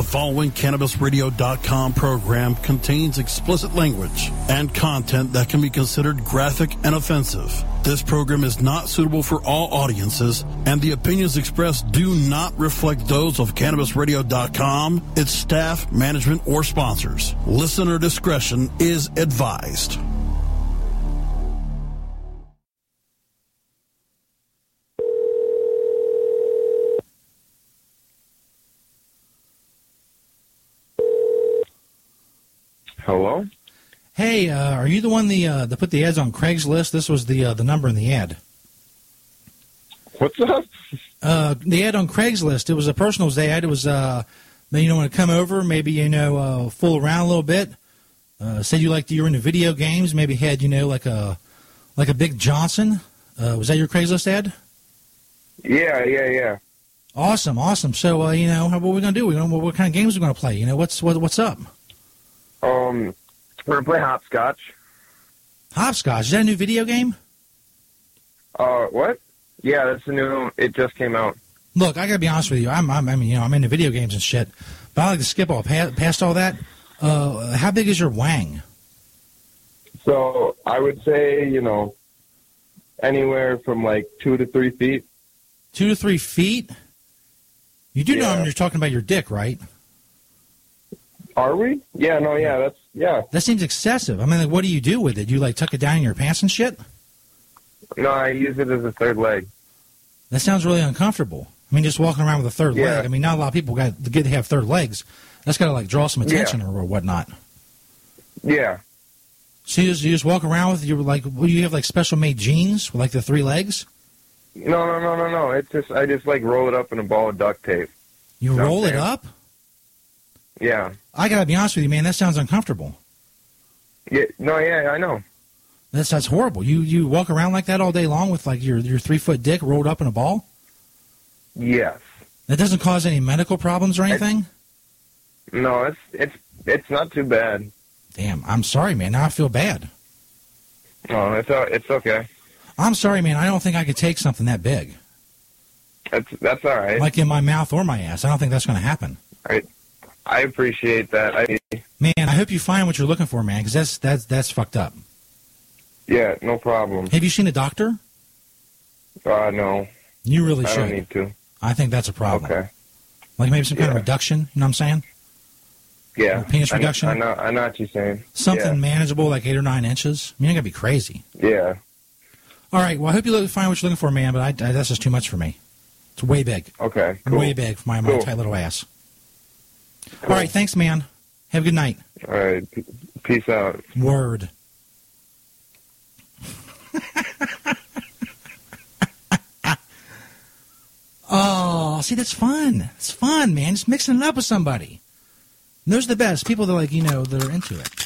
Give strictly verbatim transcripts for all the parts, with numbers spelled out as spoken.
following Cannabis Radio dot com program contains explicit language and content that can be considered graphic and offensive. This program is not suitable for all audiences, and the opinions expressed do not reflect those of Cannabis Radio dot com, its staff, management, or sponsors. Listener discretion is advised. Hello? Hey, uh, are you the one the, uh, that put the ads on Craigslist? This was the uh, the number in the ad. What's up? Uh, the ad on Craigslist. It was a personals ad. It was, uh, you know, want to come over, maybe, you know, uh, fool around a little bit. Uh, said you liked, you were into video games, maybe had, you know, like a like a Big Johnson. Uh, was that your Craigslist ad? Yeah, yeah, yeah. Awesome, awesome. So, uh, you know, what are we going to do? We gonna, what kind of games are we going to play? You know, what's what, what's up? Um, we're going to play Hopscotch. Hopscotch? Is that a new video game? Uh, what? Yeah, that's the new, it just came out. Look, I got to be honest with you. I'm, I'm, I mean, you know, I'm into video games and shit, but I like to skip all past, past all that. Uh, how big is your wang? So, I would say, you know, anywhere from like two to three feet. Two to three feet? You do Yeah. know you're talking about your dick, right? Are we? Yeah, no, yeah, that's, yeah. That seems excessive. I mean, like, what do you do with it? You, like, tuck it down in your pants and shit? No, I use it as a third leg. That sounds really uncomfortable. I mean, just walking around with a third Yeah. leg. I mean, not a lot of people got to get to have third legs. That's got to, like, draw some attention Yeah. or whatnot. Yeah. So you just, you just walk around with your, like, what, do you have, like, special-made jeans with, like, the three legs? No, no, no, no, no. It's just, I just, like, roll it up in a ball of duct tape. You You know roll what it I'm saying? up? Yeah. I got to be honest with you, man. That sounds uncomfortable. Yeah. No, yeah, I know. That's that's horrible. You you walk around like that all day long with, like, your, your three-foot dick rolled up in a ball? Yes. That doesn't cause any medical problems or anything? No, it's, it's, it's not too bad. Damn, I'm sorry, man. Now I feel bad. No, it's, uh, it's okay. I'm sorry, man. I don't think I could take something that big. That's, that's all right. Like in my mouth or my ass. I don't think that's going to happen. I, I appreciate that. I, Man, I hope you find what you're looking for, man, because that's, that's, that's fucked up. yeah, no problem. Have you seen a doctor? Uh, no. You really I should. don't need to. I think that's a problem. Okay. Like maybe some kind of Yeah. reduction, you know what I'm saying? Yeah. Or penis I know- reduction? I know, I know what you're saying. Something manageable, like eight or nine inches. I mean, you're going to be crazy. Yeah. Yeah. All right, well, I hope you look, find what you're looking for, man, but I, I, that's just too much for me. It's way big. Okay. Cool. Way big for my, my Cool. tight little ass. Cool. All right, thanks, man. Have a good night. All right. P- peace out. Word. Oh, see, that's fun. It's fun, man. Just mixing it up with somebody. And those are the best. People that, like, you know, that are into it.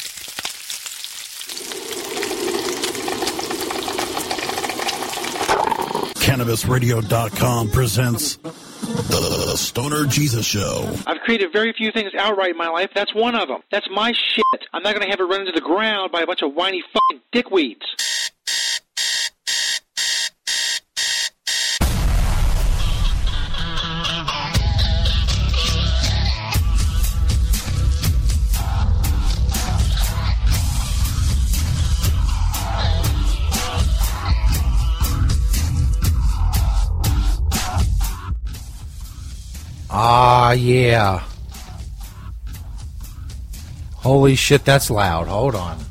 Cannabis Radio dot com presents The Stoner Jesus Show. I've created very few things outright in my life. That's one of them. That's my shit. I'm not going to have it run into the ground by a bunch of whiny fucking dickweeds. Ah, yeah. Holy shit, that's loud. Hold on.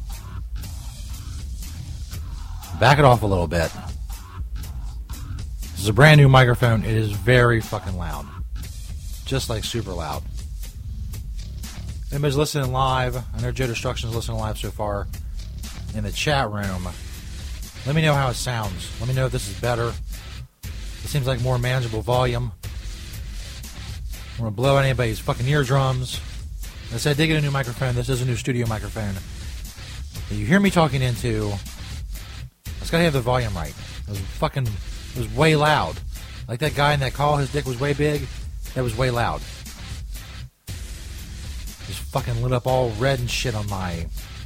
Back it off a little bit. This is a brand new microphone. It is very fucking loud. Just like super loud. Anybody's listening live, I know Joe Destruction's listening live so far in the chat room. Let me know how it sounds. Let me know if this is better. It seems like more manageable volume. I don't want to blow anybody's fucking eardrums. I said I did get a new microphone. This is a new studio microphone that you hear me talking into. I just gotta have the volume right. It was fucking, it was way loud. Like that guy in that call, his dick was way big. That was way loud. Just fucking lit up all red and shit on my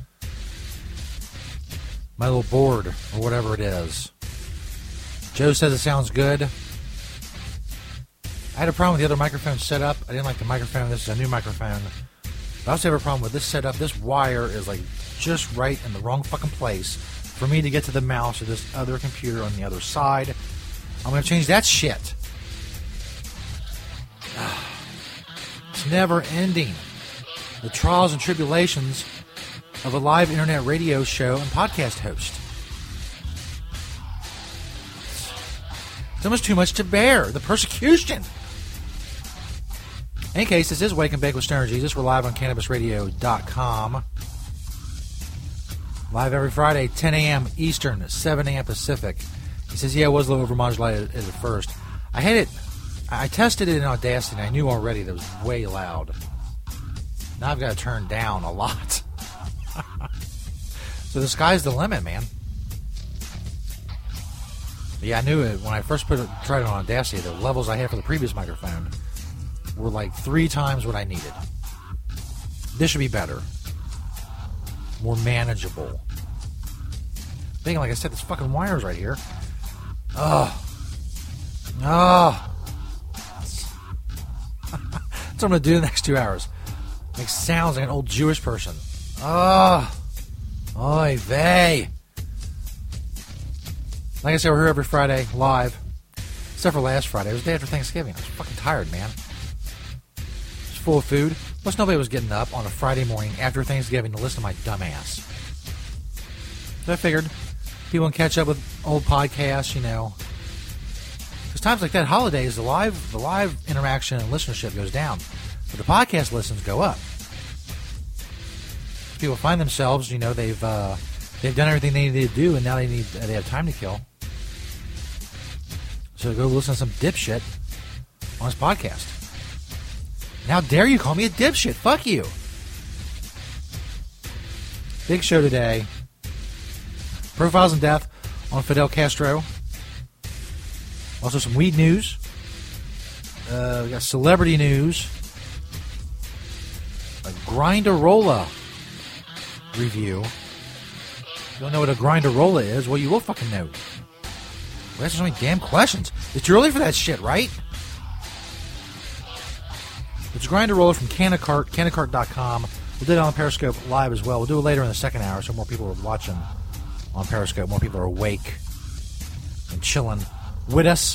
my little board or whatever it is. Joe says it sounds good. I had a problem with the other microphone setup. I didn't like the microphone. This is a new microphone. But I also have a problem with this setup. This wire is like just right in the wrong fucking place for me to get to the mouse or this other computer on the other side. I'm going to change that shit. It's never ending. The trials and tribulations of a live internet radio show and podcast host. It's almost too much to bear. The persecution. In any case, this is Wake and Bake with Stoner Jesus. We're live on Cannabis Radio dot com. Live every Friday, ten a.m. Eastern, seven a.m. Pacific. He says, yeah, it was a little overmodulated at first. I had it, I tested it in Audacity, and I knew already that it was way loud. Now I've got to turn down a lot. So the sky's the limit, man. But yeah, I knew it when I first put it, tried it on Audacity. The levels I had for the previous microphone were like three times what I needed. This should be better. More manageable. Thinking, like I said, this fucking wire's right here. Oh. Oh. That's what I'm going to do the next two hours. Make sounds like an old Jewish person. Oh. Oy vey. Like I said, we're here every Friday, live. Except for last Friday. It was the day after Thanksgiving. I was fucking tired, man. It was full of food. Plus, nobody was getting up on a Friday morning after Thanksgiving to listen to my dumb ass. So I figured people can catch up with old podcasts, you know. Because times like that, holidays, the live, the live interaction and listenership goes down. But the podcast listens go up. People find themselves, you know, they've uh, they've done everything they need to do, and now they need they have time to kill. So go listen to some dipshit on his podcast. And how dare you call me a dipshit? Fuck you. Big show today. Profiles in Death on Fidel Castro. Also some weed news. Uh, we got celebrity news. A Grinderola review. You don't know what a Grinderola is? Well, you will fucking know. Well, that's so many damn questions. It's early for that shit, right? It's a Grinderola from Canacart, canacart dot com. We'll do it on Periscope live as well. We'll do it later in the second hour so more people are watching on Periscope. More people are awake and chilling with us.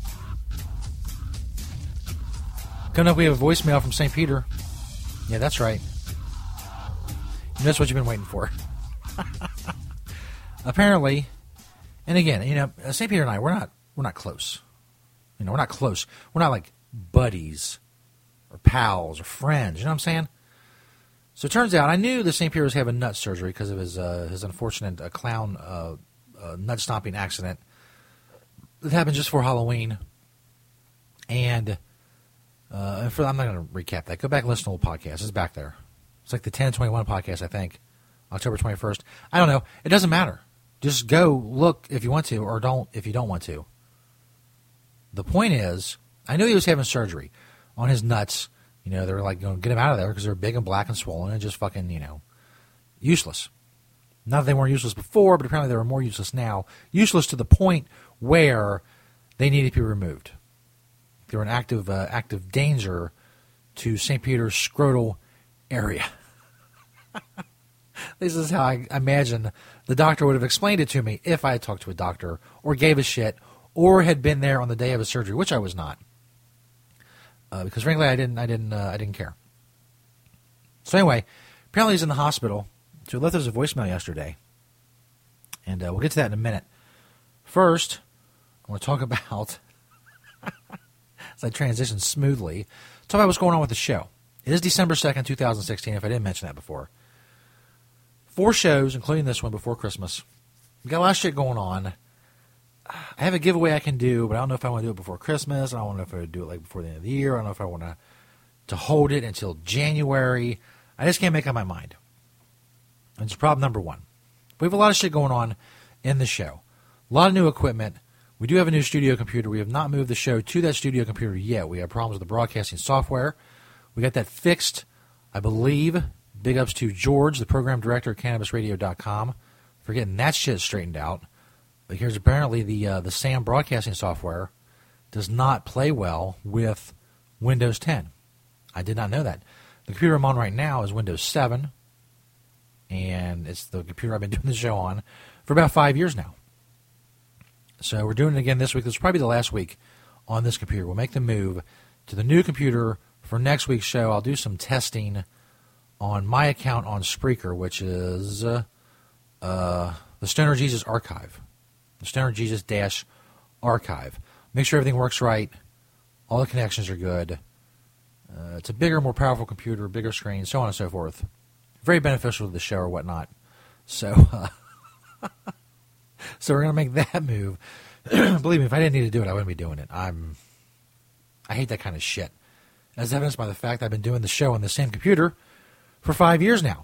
Coming up, we have a voicemail from Saint Peter. Yeah, that's right. And that's what you've been waiting for. Apparently, and again, you know, Saint Peter and I, we're not, we're not close. You know, we're not close. We're not like buddies or pals or friends. You know what I'm saying? So it turns out, I knew that Saint Peter was having nut surgery because of his uh, his unfortunate uh, clown uh, uh, nut stomping accident that happened just before Halloween. And uh, for, I'm not going to recap that. Go back and listen to the old podcast. It's back there. It's like the ten twenty-one podcast, I think. October twenty-first. I don't know. It doesn't matter. Just go look if you want to, or don't if you don't want to. The point is, I knew he was having surgery on his nuts. You know, they were like, going to get him out of there because they're big and black and swollen and just fucking, you know, useless. Not that they weren't useless before, but apparently they were more useless now. Useless to the point where they needed to be removed. They were in active, uh, active danger to Saint Peter's scrotal area. This is how I imagine the doctor would have explained it to me if I had talked to a doctor or gave a shit or had been there on the day of his surgery, which I was not. Uh, because frankly, I didn't, I didn't, uh, I didn't care. So anyway, apparently he's in the hospital. So he left us a voicemail yesterday, and uh, we'll get to that in a minute. First, I want to talk about, as I transition smoothly, talk about what's going on with the show. It is December second, twenty sixteen. If I didn't mention that before, four shows, including this one before Christmas. We got a lot of shit going on. I have a giveaway I can do, but I don't know if I want to do it before Christmas. I don't know if I would do it like before the end of the year. I don't know if I want to to hold it until January. I just can't make up my mind. And it's problem number one. We have a lot of shit going on in the show. A lot of new equipment. We do have a new studio computer. We have not moved the show to that studio computer yet. We have problems with the broadcasting software. We got that fixed, I believe. Big ups to George, the program director at Cannabis Radio dot com, for getting that shit straightened out. But here's apparently the uh, the SAM broadcasting software does not play well with Windows ten. I did not know that. The computer I'm on right now is Windows seven, and it's the computer I've been doing the show on for about five years now. So we're doing it again this week. This will probably be the last week on this computer. We'll make the move to the new computer for next week's show. I'll do some testing on my account on Spreaker, which is uh, uh, the Stoner Jesus Archive. The Stoner Jesus dash Archive. Make sure everything works right. All the connections are good. Uh, it's a bigger, more powerful computer, bigger screen, so on and so forth. Very beneficial to the show or whatnot. So, uh, so we're going to make that move. Believe me, if I didn't need to do it, I wouldn't be doing it. I'm, I hate that kind of shit. As evidenced by the fact I've been doing the show on the same computer for five years now.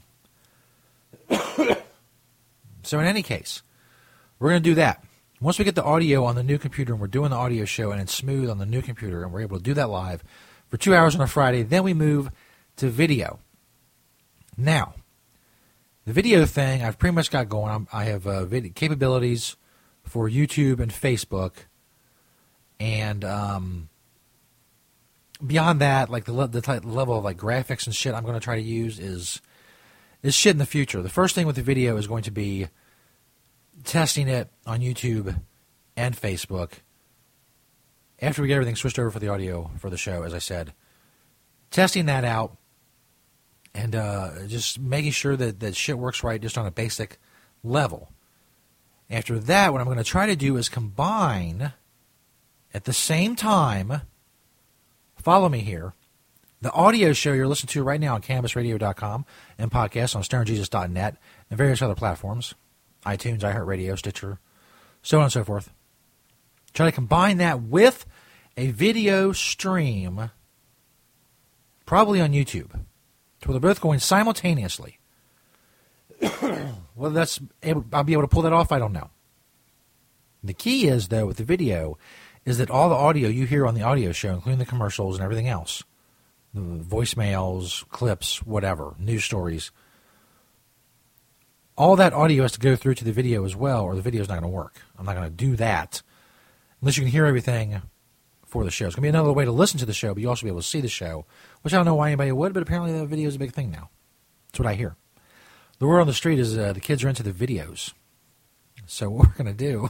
So in any case, we're going to do that. Once we get the audio on the new computer and we're doing the audio show and it's smooth on the new computer and we're able to do that live for two hours on a Friday, then we move to video. Now, the video thing I've pretty much got going. I'm, I have uh, video capabilities for YouTube and Facebook, and um, beyond that, like the, le- the type, level of like graphics and shit I'm going to try to use is is shit in the future. The first thing with the video is going to be testing it on YouTube and Facebook. After we get everything switched over for the audio for the show, as I said, testing that out and uh, just making sure that, that shit works right just on a basic level. After that, what I'm going to try to do is combine, at the same time, follow me here, the audio show you're listening to right now on Cannabis Radio dot com and podcasts on Stoner Jesus dot net and various other platforms, iTunes, iHeartRadio, Stitcher, so on and so forth. Try to combine that with a video stream, probably on YouTube, to where they're both going simultaneously. Whether that's able, I'll be able to pull that off, I don't know. The key is, though, with the video, is that all the audio you hear on the audio show, including the commercials and everything else, the voicemails, clips, whatever, news stories, all that audio has to go through to the video as well, or the video's not going to work. I'm not going to do that unless you can hear everything for the show. It's going to be another way to listen to the show, but you also be able to see the show, which I don't know why anybody would, but apparently the video is a big thing now. That's what I hear. The word on the street is uh, the kids are into the videos. So what we're going to do,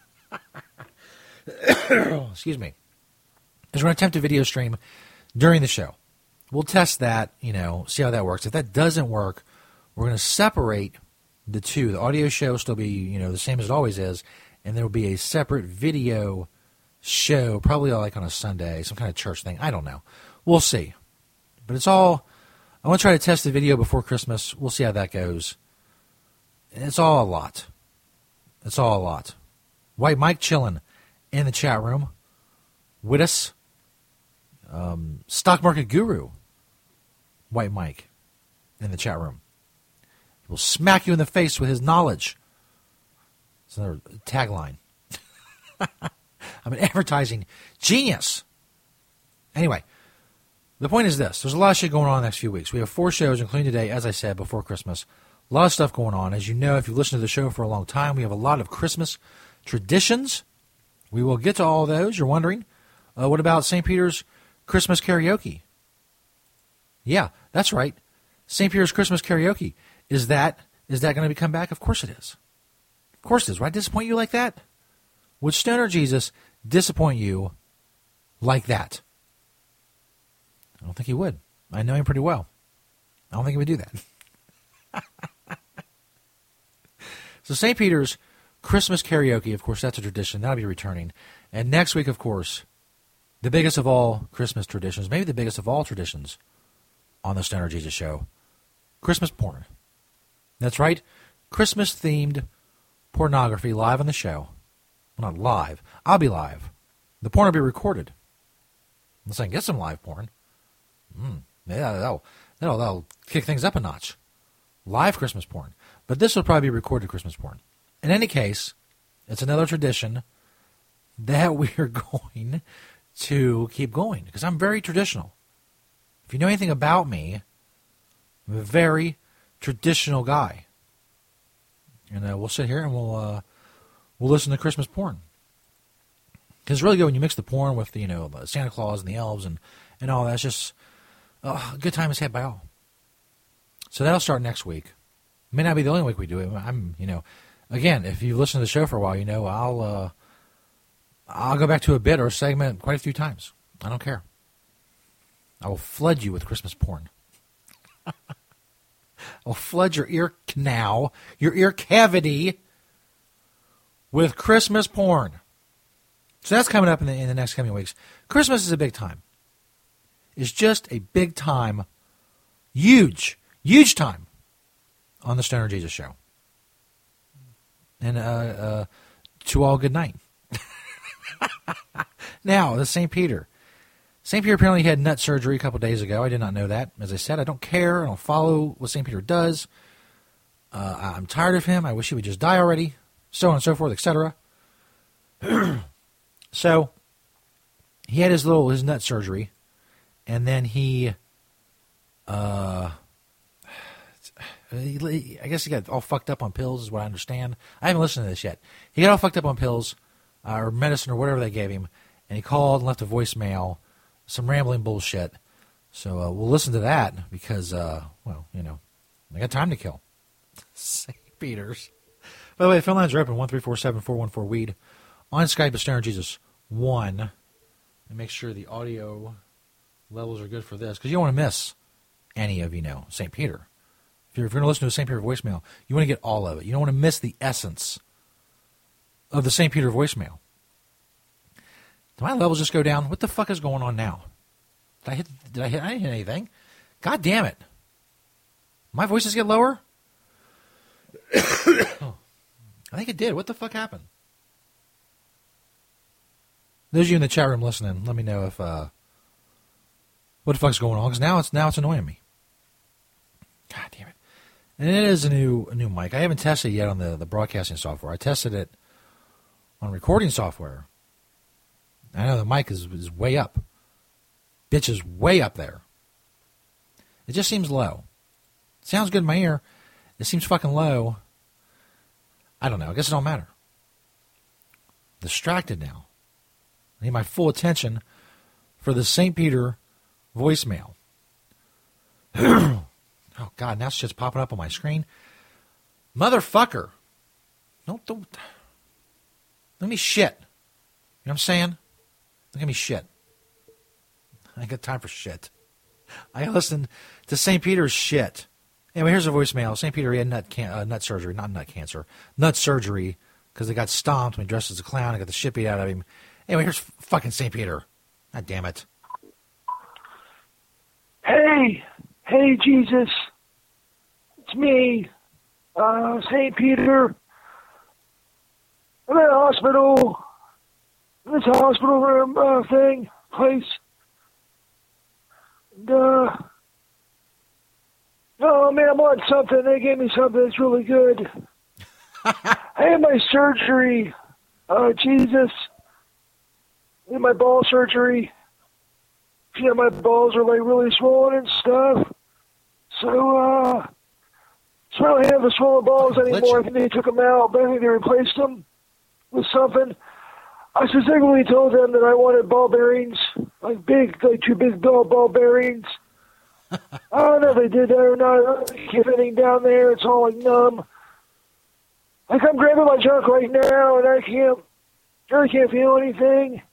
excuse me, is we're going to attempt a video stream during the show. We'll test that, you know, see how that works. If that doesn't work, we're going to separate the two. The audio show will still be, you know, the same as it always is, and there will be a separate video show, probably like on a Sunday, some kind of church thing. I don't know. We'll see. But it's all, I want to try to test the video before Christmas. We'll see how that goes. It's all a lot. It's all a lot. White Mike chilling in the chat room with us. Um, Stock Market Guru, White Mike, in the chat room. He will smack you in the face with his knowledge. It's another tagline. I'm an advertising genius. Anyway, the point is this. There's a lot of shit going on in the next few weeks. We have four shows, including today, as I said, before Christmas. A lot of stuff going on. As you know, if you've listened to the show for a long time, we have a lot of Christmas traditions. We will get to all those. You're wondering, uh, what about Saint Peter's Christmas Karaoke? Yeah, that's right. Saint Peter's Christmas Karaoke. Is that is that going to come back? Of course it is. Of course it is. Would I disappoint you like that? Would Stoner Jesus disappoint you like that? I don't think he would. I know him pretty well. I don't think he would do that. So Saint Peter's Christmas Karaoke, of course, that's a tradition. That'll be returning. And next week, of course, the biggest of all Christmas traditions, maybe the biggest of all traditions on the Stoner Jesus Show, Christmas porn. That's right, Christmas-themed pornography live on the show. Well, not live. I'll be live. The porn will be recorded. Unless I can get some live porn. Mm, yeah, that'll, that'll, that'll kick things up a notch. Live Christmas porn. But this will probably be recorded Christmas porn. In any case, it's another tradition that we are going to keep going. Because I'm very traditional. If you know anything about me, I'm a very traditional guy. And uh, we'll sit here and we'll uh, we'll listen to Christmas porn. Because it's really good when you mix the porn with the, you know, Santa Claus and the elves and, and all that. It's just oh, a good time is had by all. So that'll start next week. It may not be the only week we do it. I'm, you know, again, if you've listened to the show for a while, you know, I'll uh, I'll go back to a bit or a segment quite a few times. I don't care. I will flood you with Christmas porn. I'll flood your ear canal, your ear cavity with Christmas porn. So that's coming up in the, in the next coming weeks. Christmas is a big time. It's just a big time, huge, huge time on the Stoner Jesus Show. And uh, uh, to all, good night. Now, the Saint Peter. Saint Peter apparently had nut surgery a couple days ago. I did not know that. As I said, I don't care. I don't follow what Saint Peter does. Uh, I'm tired of him. I wish he would just die already. So on and so forth, et cetera. So, he had his little his nut surgery, and then he, uh, he, I guess he got all fucked up on pills, is what I understand. I haven't listened to this yet. He got all fucked up on pills, uh, or medicine, or whatever they gave him, and he called and left a voicemail, some rambling bullshit. So uh, we'll listen to that because, uh, well, you know, I got time to kill. Saint Peter's. By the way, the phone lines are open, one three four seven, four one four, W E E D. On Skype, it's Stoner Jesus one. And make sure the audio levels are good for this, because you don't want to miss any of, you know, Saint Peter. If you're, if you're going to listen to a Saint Peter voicemail, you want to get all of it. You don't want to miss the essence of the Saint Peter voicemail. Did my levels just go down? What the fuck is going on now? Did I hit? Did I hit? I didn't hit anything. God damn it! My voices get lower. Oh, I think it did. What the fuck happened? Those of you in the chat room listening, let me know if uh, what the fuck's going on, because now it's now it's annoying me. God damn it! And it is a new a new mic. I haven't tested it yet on the, the broadcasting software. I tested it on recording software. I know the mic is, is way up. Bitch is way up there. It just seems low. It sounds good in my ear. It seems fucking low. I don't know. I guess it don't matter. Distracted now. I need my full attention for the Saint Peter voicemail. Oh, God. Now it's just popping up on my screen. Motherfucker. Don't, don't. Let me shit. You know what I'm saying? Look at me shit. I ain't got time for shit. I listen to Saint Peter's shit. Anyway, here's a voicemail. Saint Peter, he had nut, can- uh, nut surgery, not nut cancer. Nut surgery, because they got stomped when he dressed as a clown and got the shit beat out of him. Anyway, here's fucking Saint Peter. God damn it. Hey, hey, Jesus. It's me, uh, Saint Peter. I'm in a hospital. This hospital room uh, thing, place. And, uh, oh man, I'm on something. They gave me something that's really good. I had my surgery. Uh, Jesus. I had my ball surgery. You know, my balls are like really swollen and stuff. So, uh, so I don't have the swollen balls anymore. I think they took them out, but I think they replaced them with something. I specifically told them that I wanted ball bearings, like big, like two big ball, ball bearings. I don't know if they did that or not. I can't get anything down there. It's all like numb. Like I'm grabbing my junk right now, and I can't, I can't feel anything.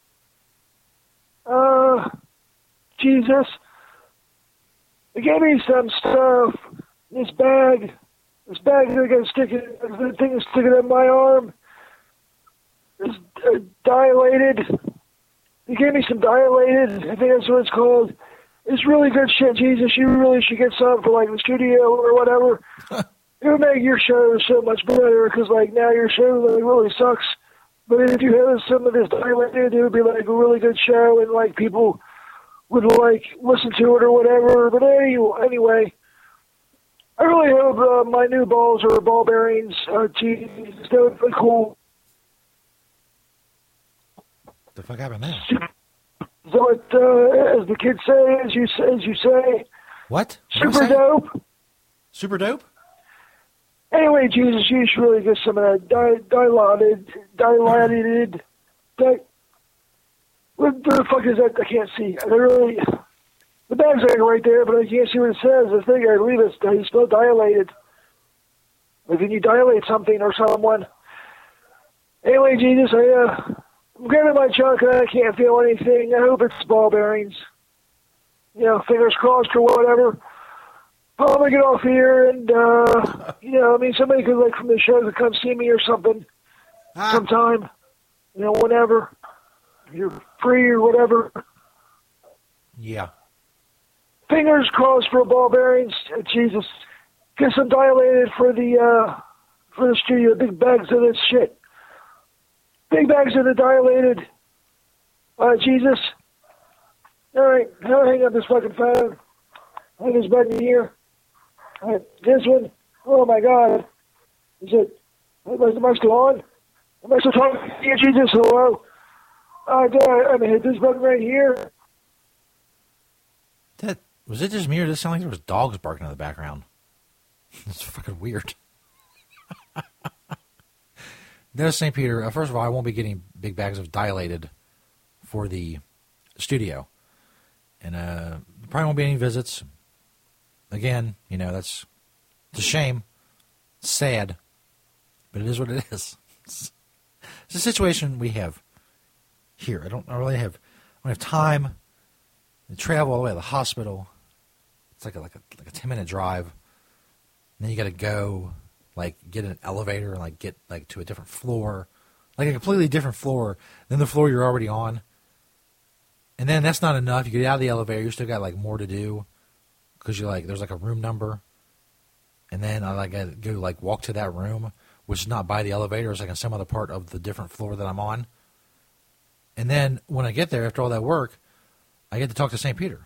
Uh, Jesus. They gave me some stuff. This bag, this bag they're gonna stick it, the thing is sticking in my arm. It's uh, dilated. They gave me some dilated. I think that's what it's called. It's really good shit, Jesus. You really should get some for like the studio or whatever. It would make your show so much better because like now your show like really sucks. But if you had some of this dilated, it would be like a really good show and like people would like listen to it or whatever. But anyway, I really hope uh, my new balls or ball bearings. Uh, Jesus, that would be cool. What the fuck happened there? So it, uh, as the kids say, as you say, as you say, what? Super dope. Super dope. Anyway, Jesus, you should really get some of that di- dilated, dilated, di- What the fuck is that? I can't see. I really... The bag's like right there, but I can't see what it says. I think I believe it's, it's still dilated. Like when you dilate something or someone. Anyway, Jesus, I, uh, I'm grabbing my junk and I can't feel anything. I hope it's ball bearings. You know, fingers crossed or whatever. I'm gonna get off here and, uh, you know, I mean, somebody could, like, from the show could come see me or something ah. sometime. You know, whenever. If you're free or whatever. Yeah. Fingers crossed for ball bearings. Uh, Jesus. Get some dilated for the, uh, for the studio. Big bags of this shit. Big bags of the dilated. Uh, Jesus. All right. I'll hang up this fucking phone. I think this button here. All right. This one. Oh, my God. Is it, am I still on? Am I still talking to you, Jesus? Hello? Uh, I'm going to hit this button right here. That, was it just me or did it sound like there was dogs barking in the background? It's fucking weird. There's Saint Peter. Uh, first of all, I won't be getting big bags of dilated for the studio. And uh, probably won't be any visits. Again, you know, that's it's a shame. It's sad. But it is what it is. It's, it's a situation we have here. I don't I really have I don't have time to travel all the way to the hospital. It's like a, like a like a ten minute drive. And then you got to go, like, get an elevator and, like, get, like, to a different floor. Like, a completely different floor than the floor you're already on. And then that's not enough. You get out of the elevator, you still got, like, more to do. Because you're, like, there's, like, a room number. And then I, like, gotta go, like, walk to that room, which is not by the elevator. It's, like, in some other part of the different floor that I'm on. And then when I get there, after all that work, I get to talk to Saint Peter.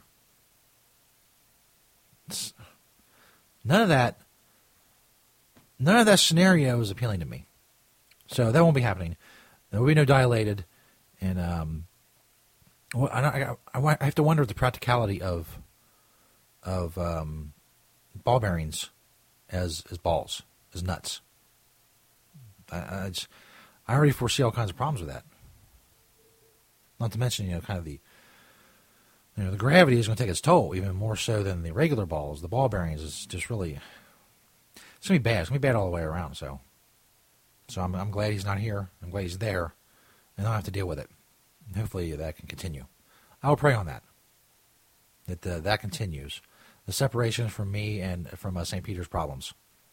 It's, none of that... None of that scenario is appealing to me. So that won't be happening. There will be no dilated. And um, well, I, I, I have to wonder the practicality of of um, ball bearings as as balls, as nuts. I, I, just, I already foresee all kinds of problems with that. Not to mention, you know, kind of the you know the gravity is going to take its toll, even more so than the regular balls. The ball bearings is just really... It's going to be bad. It's going to be bad all the way around. So so I'm, I'm glad he's not here. I'm glad he's there. And I don't have to deal with it. And hopefully that can continue. I will pray on that. That uh, that continues. The separation from me and from uh, Saint Peter's problems.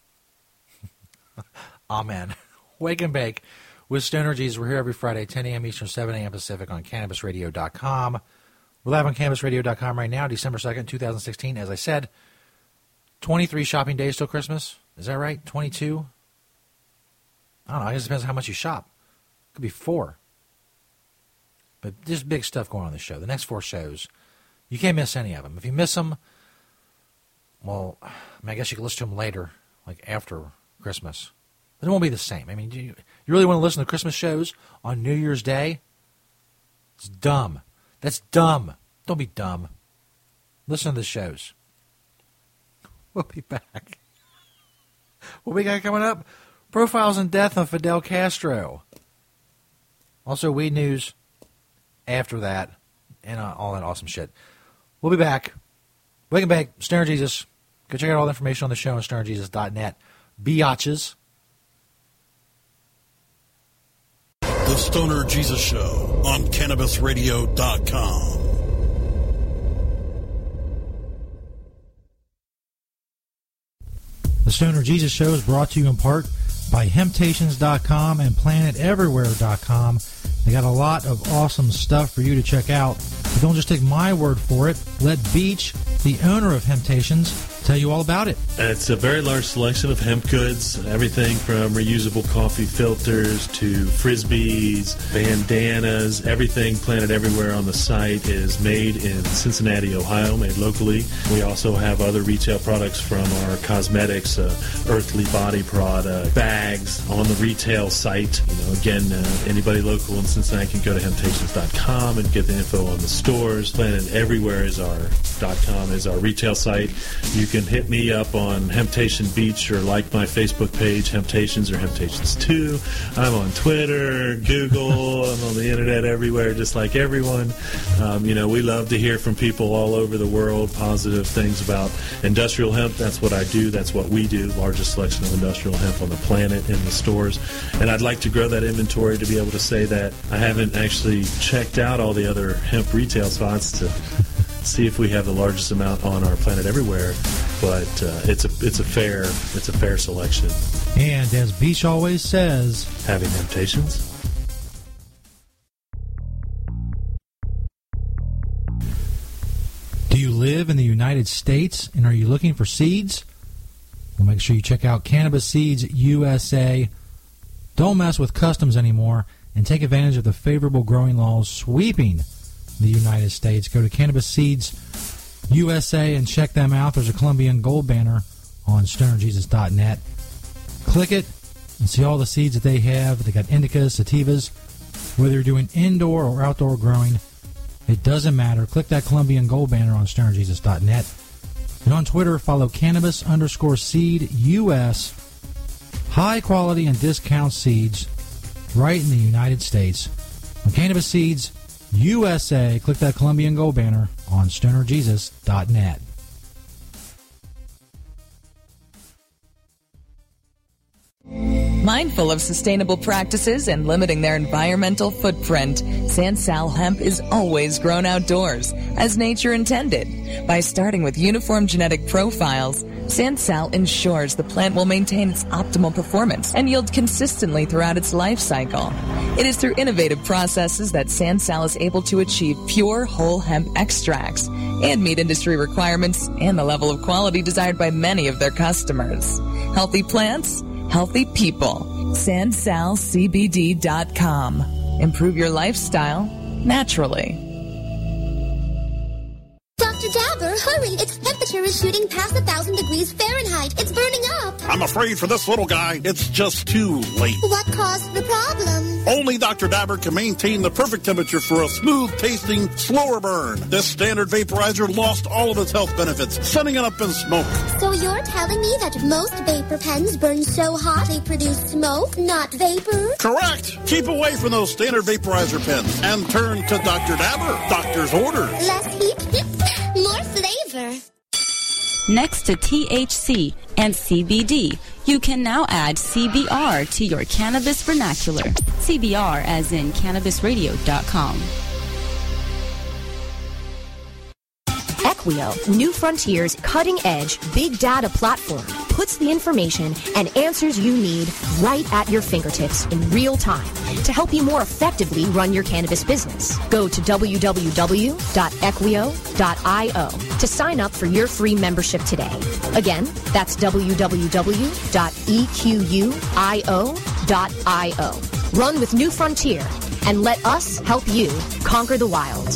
Amen. Wake and Bake with Stoner Jesus. We're here every Friday, ten a.m. Eastern, seven a.m. Pacific on Cannabis Radio dot com. We're live on Cannabis Radio dot com right now, December second, twenty sixteen. As I said, twenty-three shopping days till Christmas. Is that right? twenty-two? I don't know. I guess it depends on how much you shop. It could be four. But there's big stuff going on in the show. The next four shows, you can't miss any of them. If you miss them, well, I mean, I guess you can listen to them later, like after Christmas. But it won't be the same. I mean, do you, you really want to listen to Christmas shows on New Year's Day? It's dumb. That's dumb. Don't be dumb. Listen to the shows. We'll be back. What we got coming up? Profiles and Death of Fidel Castro. Also, weed news after that, and uh, all that awesome shit. We'll be back. Wake and Bake, Stoner Jesus. Go check out all the information on the show on stoner jesus dot net. Biatches. The Stoner Jesus Show on Cannabis Radio dot com. The Stoner Jesus Show is brought to you in part by Hemptations dot com and Planet Everywhere dot com. They got a lot of awesome stuff for you to check out. But don't just take my word for it. Let Beach, the owner of Hemptations, tell you all about it. It's a very large selection of hemp goods, everything from reusable coffee filters to frisbees, bandanas, everything Planet Everywhere on the site is made in Cincinnati, Ohio, made locally. We also have other retail products from our cosmetics, uh, Earthly Body product, bags on the retail site. You know, again, uh, anybody local in Cincinnati can go to Hemptations dot com and get the info on the stores. Planet Everywhere is our .com is our retail site. You can can hit me up on Hemptation Beach or like my Facebook page, Hemptations or Hemptations two. I'm on Twitter, Google, I'm on the internet everywhere, just like everyone. Um, you know, we love to hear from people all over the world, positive things about industrial hemp. That's what I do. That's what we do. Largest selection of industrial hemp on the planet in the stores. And I'd like to grow that inventory to be able to say that I haven't actually checked out all the other hemp retail spots to see if we have the largest amount on our planet everywhere, but uh, it's a it's a fair it's a fair selection. And as Beach always says, having temptations. Do you live in the United States and are you looking for seeds? Well, make sure you check out Cannabis Seeds U S A. Don't mess with customs anymore and take advantage of the favorable growing laws sweeping the United States. Go to Cannabis Seeds U S A and check them out. There's a Colombian gold banner on stoner jesus dot net. Click it and see all the seeds that they have. They got indicas, sativas. Whether you're doing indoor or outdoor growing, it doesn't matter. Click that Colombian gold banner on stoner jesus dot net. And on Twitter, follow cannabis underscore seed U S. High quality and discount seeds right in the United States. On Cannabis Seeds U S A, click that Colombian gold banner on stoner jesus dot net. Mindful of sustainable practices and limiting their environmental footprint, Sansal hemp is always grown outdoors, as nature intended. By starting with uniform genetic profiles, Sansal ensures the plant will maintain its optimal performance and yield consistently throughout its life cycle. It is through innovative processes that Sansal is able to achieve pure whole hemp extracts and meet industry requirements and the level of quality desired by many of their customers. Healthy plants, healthy people. Sansal C B D dot com. Improve your lifestyle naturally. Doctor Dabber, hurry! Its temperature is shooting past a thousand degrees Fahrenheit. It's burning up. I'm afraid for this little guy, it's just too late. What caused the problem? Only Doctor Dabber can maintain the perfect temperature for a smooth-tasting, slower burn. This standard vaporizer lost all of its health benefits, sending it up in smoke. So you're telling me that most vapor pens burn so hot they produce smoke, not vapor? Correct. Keep away from those standard vaporizer pens and turn to Doctor Dabber. Doctor's orders. Less heat, more flavor. Next to T H C and C B D, you can now add C B R to your cannabis vernacular. C B R as in cannabis radio dot com. Equio, New Frontier's cutting-edge big data platform, puts the information and answers you need right at your fingertips in real time to help you more effectively run your cannabis business. Go to w w w dot equio dot i o to sign up for your free membership today. Again, that's w w w dot equio dot i o. Run with New Frontier and let us help you conquer the wild.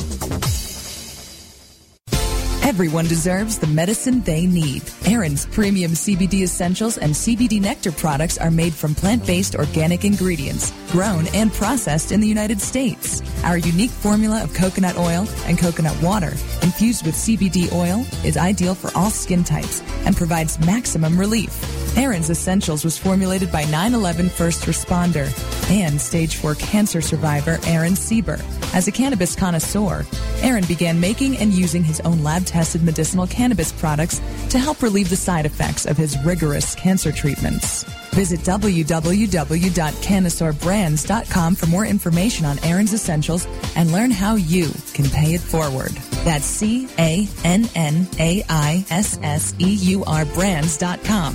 Everyone deserves the medicine they need. Aaron's premium C B D essentials and C B D nectar products are made from plant-based organic ingredients, grown and processed in the United States. Our unique formula of coconut oil and coconut water infused with C B D oil is ideal for all skin types and provides maximum relief. Aaron's Essentials was formulated by nine eleven first responder and stage four cancer survivor Aaron Sieber. As a cannabis connoisseur, Aaron began making and using his own lab-tested medicinal cannabis products to help relieve the side effects of his rigorous cancer treatments. Visit w w w dot cannasaur brands dot com for more information on Aaron's Essentials and learn how you can pay it forward. That's C A N N A I S S E U R brands dot com.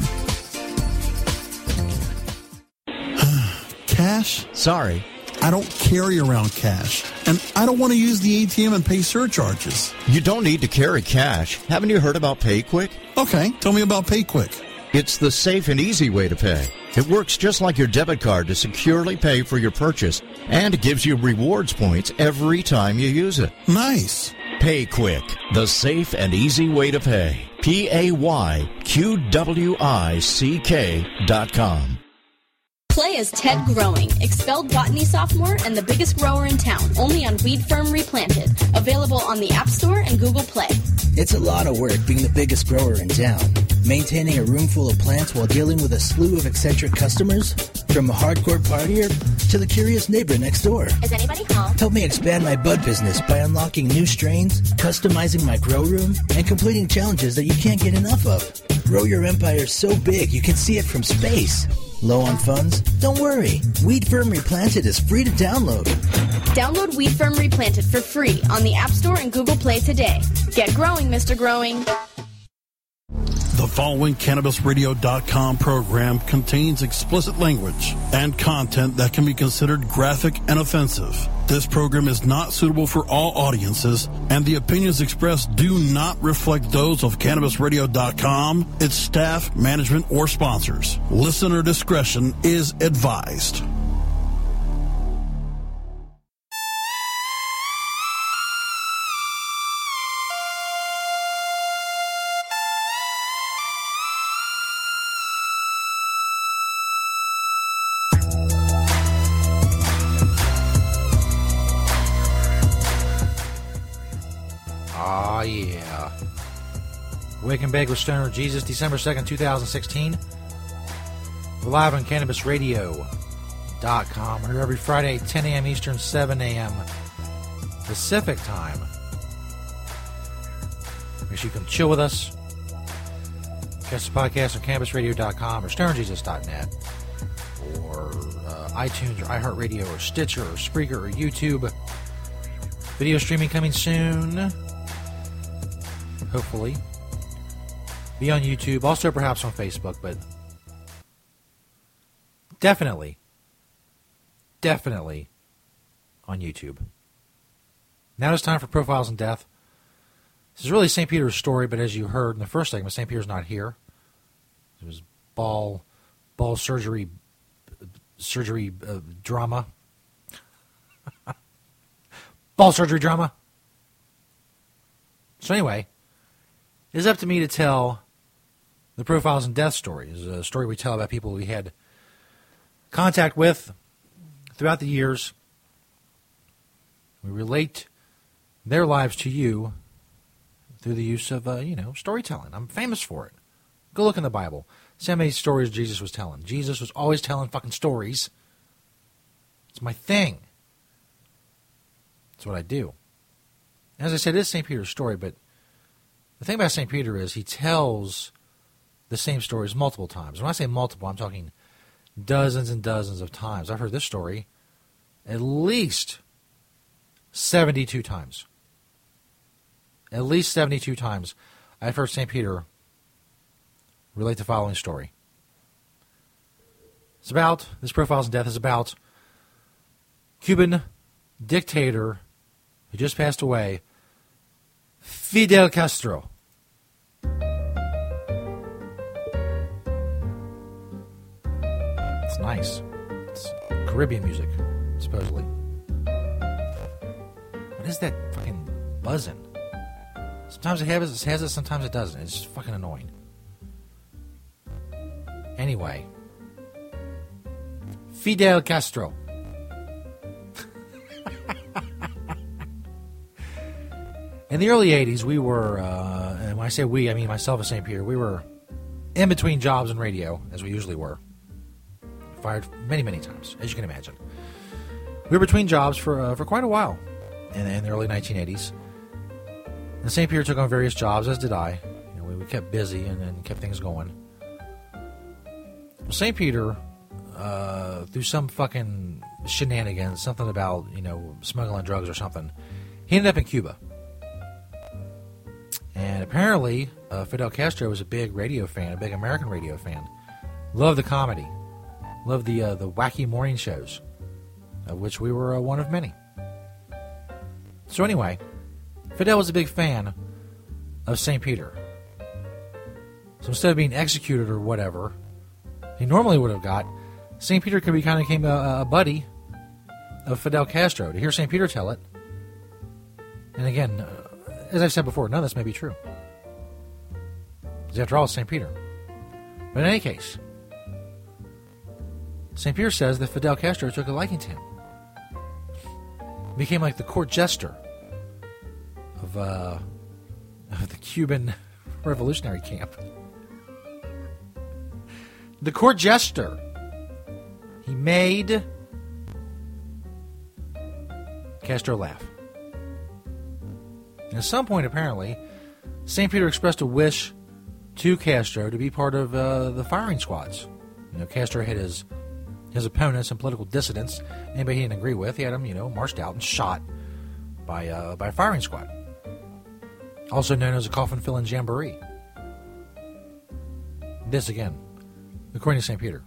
Cash? Sorry. I don't carry around cash, and I don't want to use the A T M and pay surcharges. You don't need to carry cash. Haven't you heard about PayQuick? Okay, tell me about PayQuick. It's the safe and easy way to pay. It works just like your debit card to securely pay for your purchase, and it gives you rewards points every time you use it. Nice. PayQuick, the safe and easy way to pay. P A Y Q W I C K dot com. Play as Ted Growing, expelled botany sophomore and the biggest grower in town, only on Weed Firm Replanted. Available on the App Store and Google Play. It's a lot of work being the biggest grower in town. Maintaining a room full of plants while dealing with a slew of eccentric customers? From a hardcore partier to the curious neighbor next door. Is anybody home? Help me expand my bud business by unlocking new strains, customizing my grow room, and completing challenges that you can't get enough of. Grow your empire so big you can see it from space. Low on funds? Don't worry. Weed Firm Replanted is free to download. Download Weed Firm Replanted for free on the App Store and Google Play today. Get growing, Mister Growing. The following Cannabis Radio dot com program contains explicit language and content that can be considered graphic and offensive. This program is not suitable for all audiences, and the opinions expressed do not reflect those of Cannabis Radio dot com, its staff, management, or sponsors. Listener discretion is advised. Ah, yeah. Wake and Bake with Stoner Jesus, December second, twenty sixteen. We're live on Cannabis Radio dot com. We're here every Friday, ten a.m. Eastern, seven a.m. Pacific time. Make sure you can chill with us. Catch the podcast on Cannabis Radio dot com or Stoner Jesus dot net or uh, iTunes or iHeartRadio or Stitcher or Spreaker or YouTube. Video streaming coming soon. Hopefully. Be on YouTube. Also perhaps on Facebook, but definitely, definitely on YouTube. Now it's time for Profiles in Death. This is really Saint Peter's story, but as you heard in the first segment, Saint Peter's not here. It was ball, ball surgery, surgery uh, drama. Ball surgery drama. So anyway, it's up to me to tell the Profiles in Death story. It's a story we tell about people we had contact with throughout the years. We relate their lives to you through the use of, uh, you know, storytelling. I'm famous for it. Go look in the Bible. See how many stories Jesus was telling. Jesus was always telling fucking stories. It's my thing. That's what I do. As I said, it is Saint Peter's story, but the thing about Saint Peter is he tells the same stories multiple times. When I say multiple, I'm talking dozens and dozens of times. I've heard this story at least seventy-two times. At least seventy-two times I've heard Saint Peter relate the following story. It's about, this Profiles in Death is about Cuban dictator who just passed away, Fidel Castro. It's nice. It's Caribbean music, supposedly. What is that fucking buzzing? Sometimes it has, it has it, sometimes it doesn't. It's just fucking annoying. Anyway. Fidel Castro. In the early eighties, we were, uh, and when I say we, I mean myself and Saint Peter, we were in between jobs and radio, as we usually were. Fired many, many times, as you can imagine. We were between jobs for uh, for quite a while in, in the early nineteen eighties. And Saint Peter took on various jobs, as did I. You know, we, we kept busy and, and kept things going. Well, Saint Peter, uh, through some fucking shenanigans, something about, you know, smuggling drugs or something, he ended up in Cuba. And apparently, uh, Fidel Castro was a big radio fan, a big American radio fan. Loved the comedy. Loved the uh, the wacky morning shows, of which we were uh, one of many. So anyway, Fidel was a big fan of Saint Peter. So instead of being executed or whatever, he normally would have got, Saint Peter could be kind of became a, a buddy of Fidel Castro. To hear Saint Peter tell it, and again, uh, as I've said before, none of this may be true. Because after all, it's Saint Peter. But in any case, Saint Pierre says that Fidel Castro took a liking to him. Became like the court jester of, uh, of the Cuban revolutionary camp. The court jester. He made Castro laugh. And at some point, apparently, Saint Pierre expressed a wish to Castro to be part of uh, the firing squads. You know, Castro had his his opponents and political dissidents, anybody he didn't agree with, he had them, you know, marched out and shot by uh, by a firing squad, also known as a coffin filling jamboree. This again, according to Saint Peter.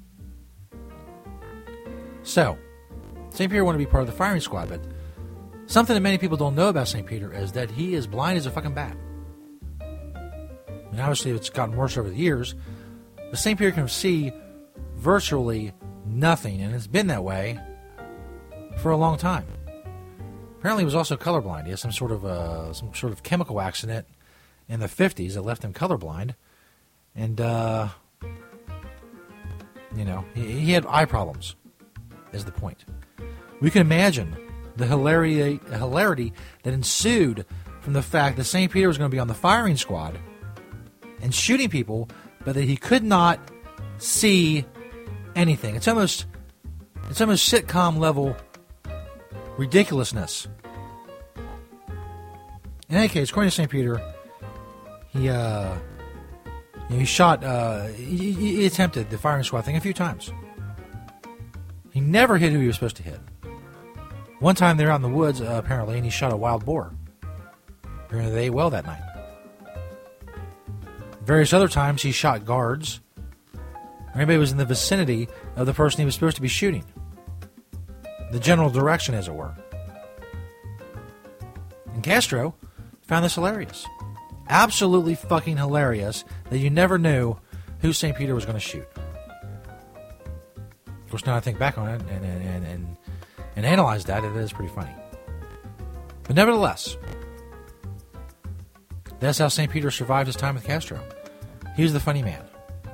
So, Saint Peter wanted to be part of the firing squad, but something that many people don't know about Saint Peter is that he is blind as a fucking bat. And obviously it's gotten worse over the years, but Saint Peter can see virtually nothing, and it's been that way for a long time. Apparently he was also colorblind. He had some sort of uh, some sort of chemical accident in the fifties that left him colorblind, and uh, you know, he, he had eye problems, is the point. We can imagine the hilarity, hilarity that ensued from the fact that Saint Peter was going to be on the firing squad and shooting people, but that he could not see anything. It's almost, it's almost sitcom level ridiculousness. In any case, according to Saint Peter, he uh, you know, he shot, uh, he, he attempted the firing squad thing a few times. He never hit who he was supposed to hit. One time they were out in the woods, uh, apparently, and he shot a wild boar. Apparently they ate well that night. Various other times he shot guards, or anybody was in the vicinity of the person he was supposed to be shooting. The general direction, as it were. And Castro found this hilarious. Absolutely fucking hilarious that you never knew who Saint Peter was going to shoot. Of course, now I think back on it and, and, and, and analyze that, it is pretty funny. But nevertheless, that's how Saint Peter survived his time with Castro. He was the funny man.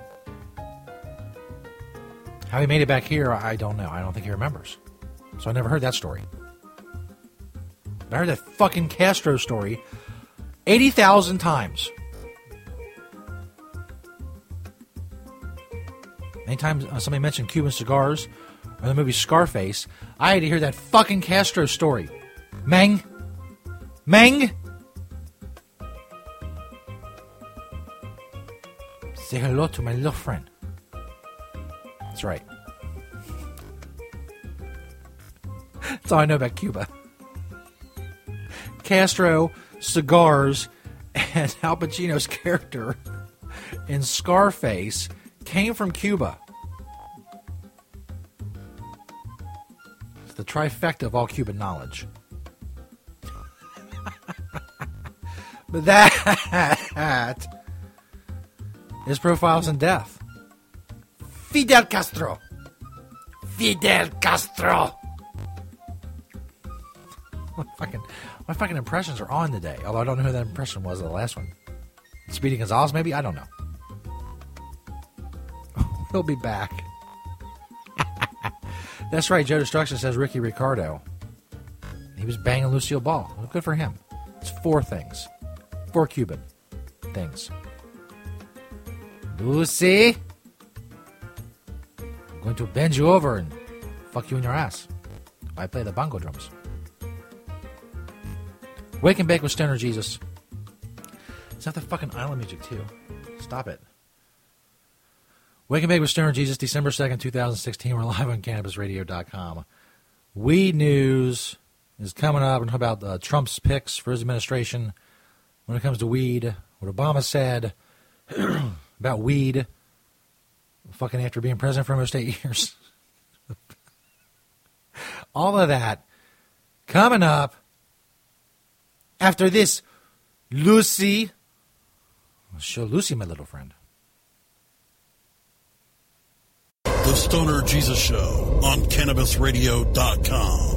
How he made it back here, I don't know. I don't think he remembers. So I never heard that story. I heard that fucking Castro story eighty thousand times. Anytime somebody mentioned Cuban cigars or the movie Scarface, I had to hear that fucking Castro story. Meng. Meng. Say hello to my little friend. That's right. That's all I know about Cuba. Castro, cigars, and Al Pacino's character in Scarface came from Cuba. It's the trifecta of all Cuban knowledge. But that is Profiles in Death. Fidel Castro. Fidel Castro. My fucking, my fucking impressions are on today. Although I don't know who that impression was of the last one. Speedy Gonzalez, maybe? I don't know. He'll be back. That's right. Joe Destruction says Ricky Ricardo. He was banging Lucille Ball. Well, good for him. It's four things. Four Cuban things. Lucy, I'm going to bend you over and fuck you in your ass. I play the bongo drums. Wake and Bake with Stoner Jesus. Is that the fucking island music too? Stop it. Wake and Bake with Stoner Jesus, December second, twenty sixteen. We're live on Cannabis Radio dot com. Weed news is coming up. We're talking about uh, Trump's picks for his administration when it comes to weed. What Obama said about weed fucking after being president for almost eight years. All of that coming up after this. Lucy. I'll show Lucy, my little friend. The Stoner Jesus Show on Cannabis Radio dot com.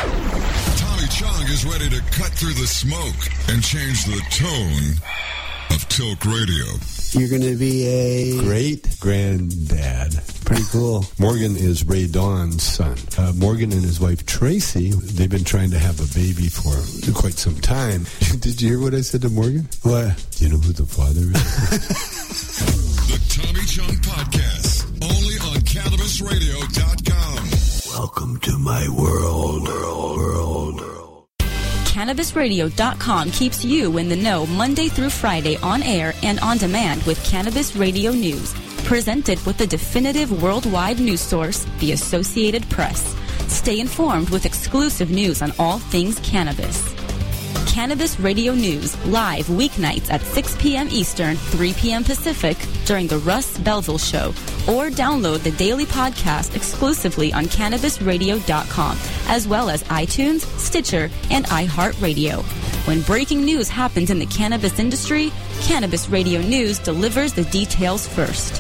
Tommy Chong is ready to cut through the smoke and change the tone of Tilk Radio. You're going to be a great granddad. Pretty cool. Morgan is Ray Dawn's son. Uh, Morgan and his wife Tracy, they've been trying to have a baby for quite some time. Did you hear what I said to Morgan? What? Do you know who the father is? The Tommy Chong Podcast, only on Cannabis Radio dot com. Welcome to my world, world, world, world. Cannabis Radio dot com keeps you in the know Monday through Friday on air and on demand with Cannabis Radio News. Presented with the definitive worldwide news source, the Associated Press. Stay informed with exclusive news on all things cannabis. Cannabis Radio News, live weeknights at six p.m. Eastern, three p.m. Pacific during the Russ Belville Show, or download the daily podcast exclusively on Cannabis Radio dot com, as well as iTunes, Stitcher, and iHeartRadio. When breaking news happens in the cannabis industry, Cannabis Radio News delivers the details first.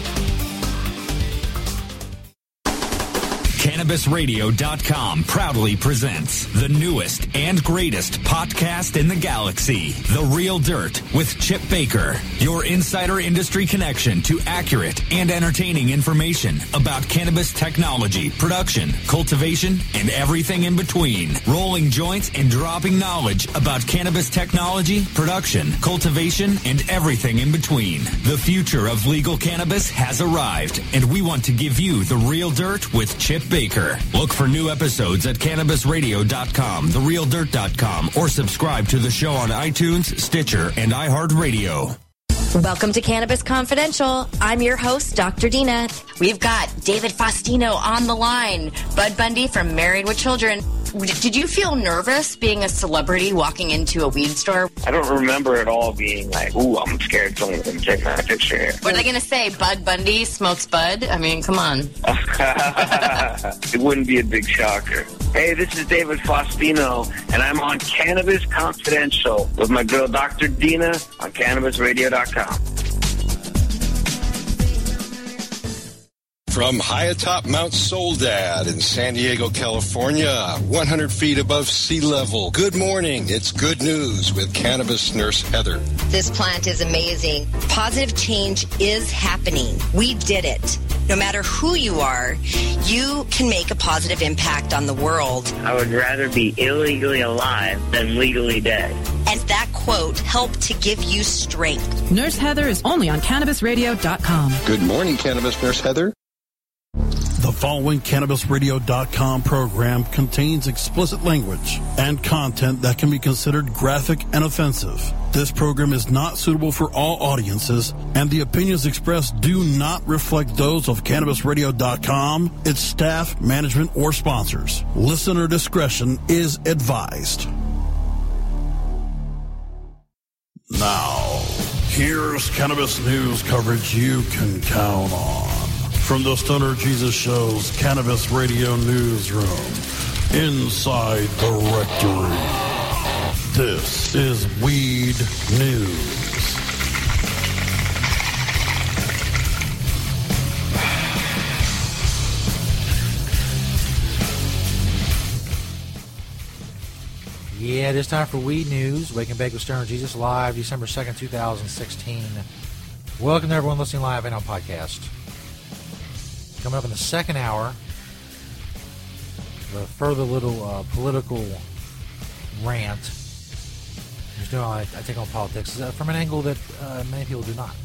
Cannabis Radio dot com proudly presents the newest and greatest podcast in the galaxy, The Real Dirt with Chip Baker, your insider industry connection to accurate and entertaining information about cannabis technology, production, cultivation, and everything in between. Rolling joints and dropping knowledge about cannabis technology, production, cultivation, and everything in between. The future of legal cannabis has arrived, and we want to give you The Real Dirt with Chip Baker. Look for new episodes at Cannabis Radio dot com, The Real Dirt dot com, or subscribe to the show on iTunes, Stitcher, and iHeartRadio. Welcome to Cannabis Confidential. I'm your host, Doctor Dina. We've got David Faustino on the line, Bud Bundy from Married with Children. Did you feel nervous being a celebrity walking into a weed store? I don't remember at all being like, ooh, I'm scared someone's going to take my picture here. What are they going to say? Bud Bundy smokes bud? I mean, come on. It wouldn't be a big shocker. Hey, this is David Faustino, and I'm on Cannabis Confidential with my girl, Doctor Dina, on Cannabis Radio dot com. From high atop Mount Soledad in San Diego, California, one hundred feet above sea level. Good morning. It's good news with Cannabis Nurse Heather. This plant is amazing. Positive change is happening. We did it. No matter who you are, you can make a positive impact on the world. I would rather be illegally alive than legally dead. And that quote helped to give you strength. Nurse Heather is only on Cannabis Radio dot com. Good morning, Cannabis Nurse Heather. The following Cannabis Radio dot com program contains explicit language and content that can be considered graphic and offensive. This program is not suitable for all audiences, and the opinions expressed do not reflect those of Cannabis Radio dot com, its staff, management, or sponsors. Listener discretion is advised. Now, here's cannabis news coverage you can count on. From the Stoner Jesus Show's Cannabis Radio Newsroom, inside the rectory, this is Weed News. Yeah, it is time for Weed News. Wake and Bake with Stoner Jesus, live December second, twenty sixteen. Welcome to everyone listening live and on podcast. Coming up in the second hour, the further little uh, political rant. There's no, I, I take on politics uh, from an angle that uh, many people do not.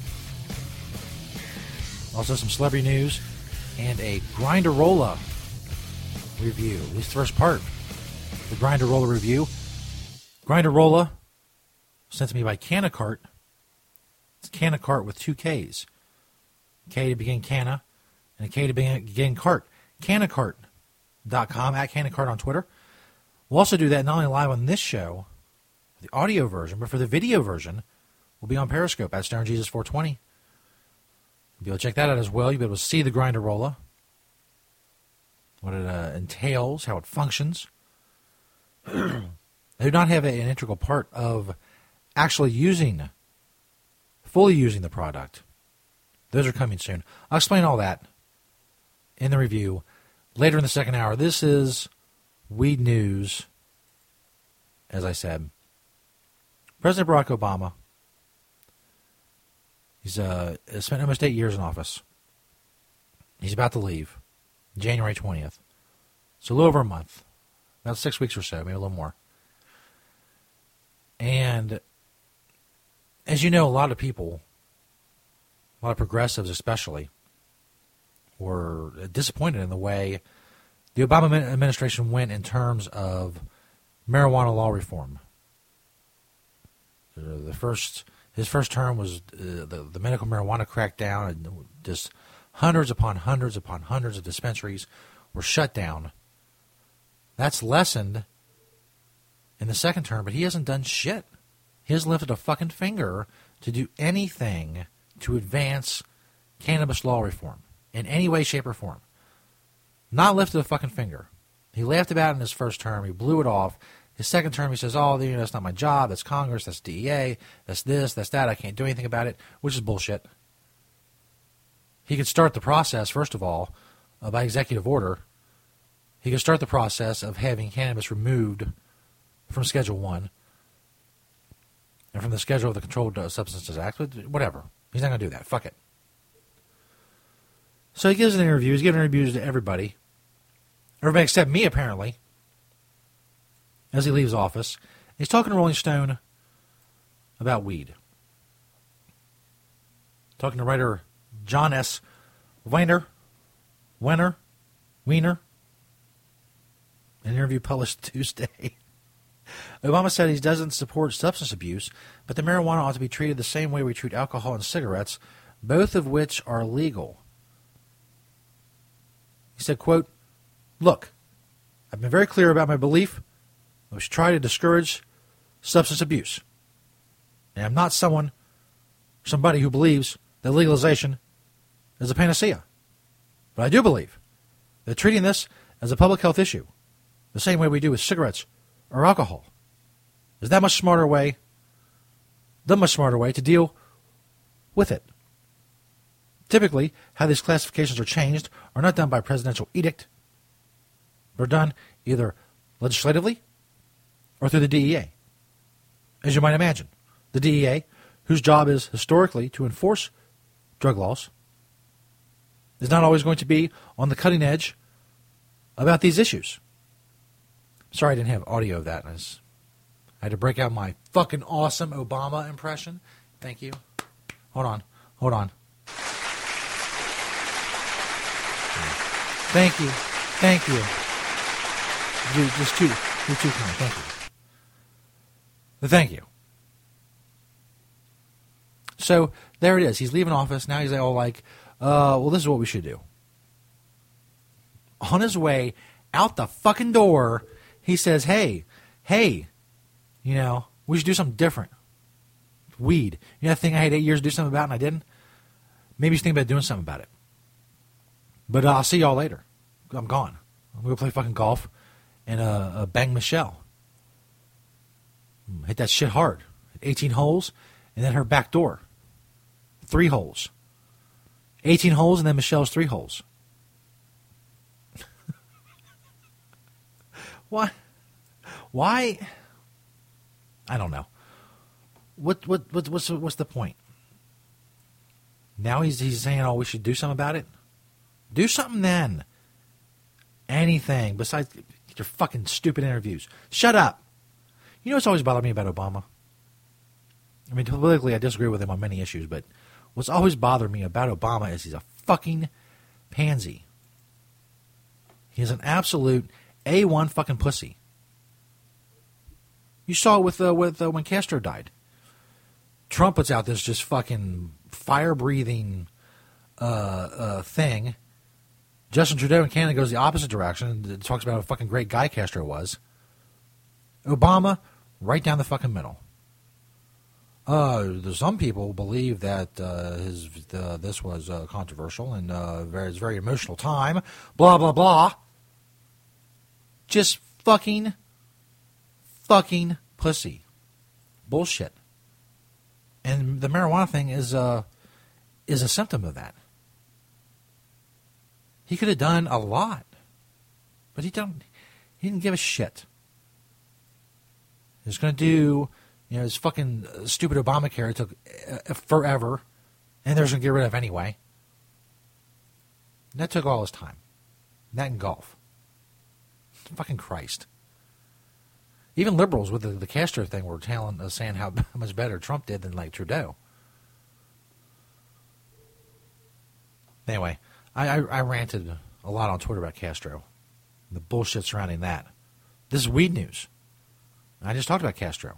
Also, some celebrity news and a Grinderola review. At least the first part. The Grinderola review. Grinderola, sent to me by Canacart. It's Canacart with two K's. K to begin Canna, and a K to begin Cart. Canacart dot com, at Canacart on Twitter. We'll also do that not only live on this show, the audio version, but for the video version, we'll be on Periscope at Stoner Jesus four twenty. You'll be able to check that out as well. You'll be able to see the Grinderola, what it uh, entails, how it functions. They do not have a, an integral part of actually using, fully using the product. Those are coming soon. I'll explain all that in the review later in the second hour. This is Weed News, as I said. President Barack Obama He's uh, spent almost eight years in office. He's about to leave January twentieth. So a little over a month. About six weeks or so, maybe a little more. And as you know, a lot of people, a lot of progressives especially, were disappointed in the way the Obama administration went in terms of marijuana law reform. The first, his first term was uh, the, the medical marijuana crackdown, and just hundreds upon hundreds upon hundreds of dispensaries were shut down. That's lessened in the second term, but he hasn't done shit. He hasn't lifted a fucking finger to do anything to advance cannabis law reform in any way, shape, or form. Not lifted a fucking finger. He laughed about it in his first term. He blew it off. His second term, he says, oh, you know, that's not my job. That's Congress. That's D E A. That's this. That's that. I can't do anything about it, which is bullshit. He could start the process, first of all, uh, by executive order. He could start the process of having cannabis removed from Schedule one and from the schedule of the Controlled Substances Act. Whatever. He's not going to do that. Fuck it. So he gives an interview. He's giving interviews to everybody. Everybody except me, apparently, as he leaves office. He's talking to Rolling Stone about weed. Talking to writer John S. Weiner. Weiner. Weiner. An interview published Tuesday. Obama said he doesn't support substance abuse, but the marijuana ought to be treated the same way we treat alcohol and cigarettes, both of which are legal. He said, quote, look, I've been very clear about my belief that we should try to discourage substance abuse. And I'm not someone, somebody who believes that legalization is a panacea. But I do believe that treating this as a public health issue, the same way we do with cigarettes or alcohol, is that much smarter way, the much smarter way to deal with it. Typically, how these classifications are changed are not done by presidential edict, but are done either legislatively or through the D E A. As you might imagine, the D E A, whose job is historically to enforce drug laws, is not always going to be on the cutting edge about these issues. Sorry I didn't have audio of that. I, was, I had to break out my fucking awesome Obama impression. Thank you. Hold on. Hold on. Thank you. Thank you. You're just too, you're too kind. Thank you. But thank you. So there it is. He's leaving office. Now he's all like, uh, well, this is what we should do. On his way out the fucking door, he says, hey, hey, you know, we should do something different. Weed. You know that thing I had eight years to do something about and I didn't? Maybe he's thinking about doing something about it. But uh, I'll see y'all later. I'm gone. I'm going to play fucking golf and uh, uh, bang Michelle. Hit that shit hard. eighteen holes and then her back door. Three holes. eighteen holes and then Michelle's three holes. Why? Why? I don't know. What what what what's what's the point? Now he's he's saying, "Oh, we should do something about it." Do something then. Anything besides your fucking stupid interviews. Shut up. You know what's always bothered me about Obama? I mean, politically, I disagree with him on many issues, but what's always bothered me about Obama is he's a fucking pansy. He's an absolute A one fucking pussy. You saw it with uh, with uh, when Castro died. Trump puts out this just fucking fire-breathing uh, uh, thing. Justin Trudeau in Canada goes the opposite direction. It talks about how fucking great guy Castro was. Obama, right down the fucking middle. Uh, some people believe that uh, his uh, this was uh, controversial and uh, very, it's a very emotional time. Blah, blah, blah. Just fucking, fucking pussy. Bullshit. And the marijuana thing is, uh, is a symptom of that. He could have done a lot, but he don't. He didn't give a shit. He was going to do, you know, his fucking stupid Obamacare. It took uh, forever, And they're going to get rid of anyway. And that took all his time. That and golf. Fucking Christ. Even liberals with the, the Castro thing were telling, uh, saying how much better Trump did than, like, Trudeau. Anyway, I, I, I ranted a lot on Twitter about Castro. The bullshit surrounding that. This is weed news. I just talked about Castro.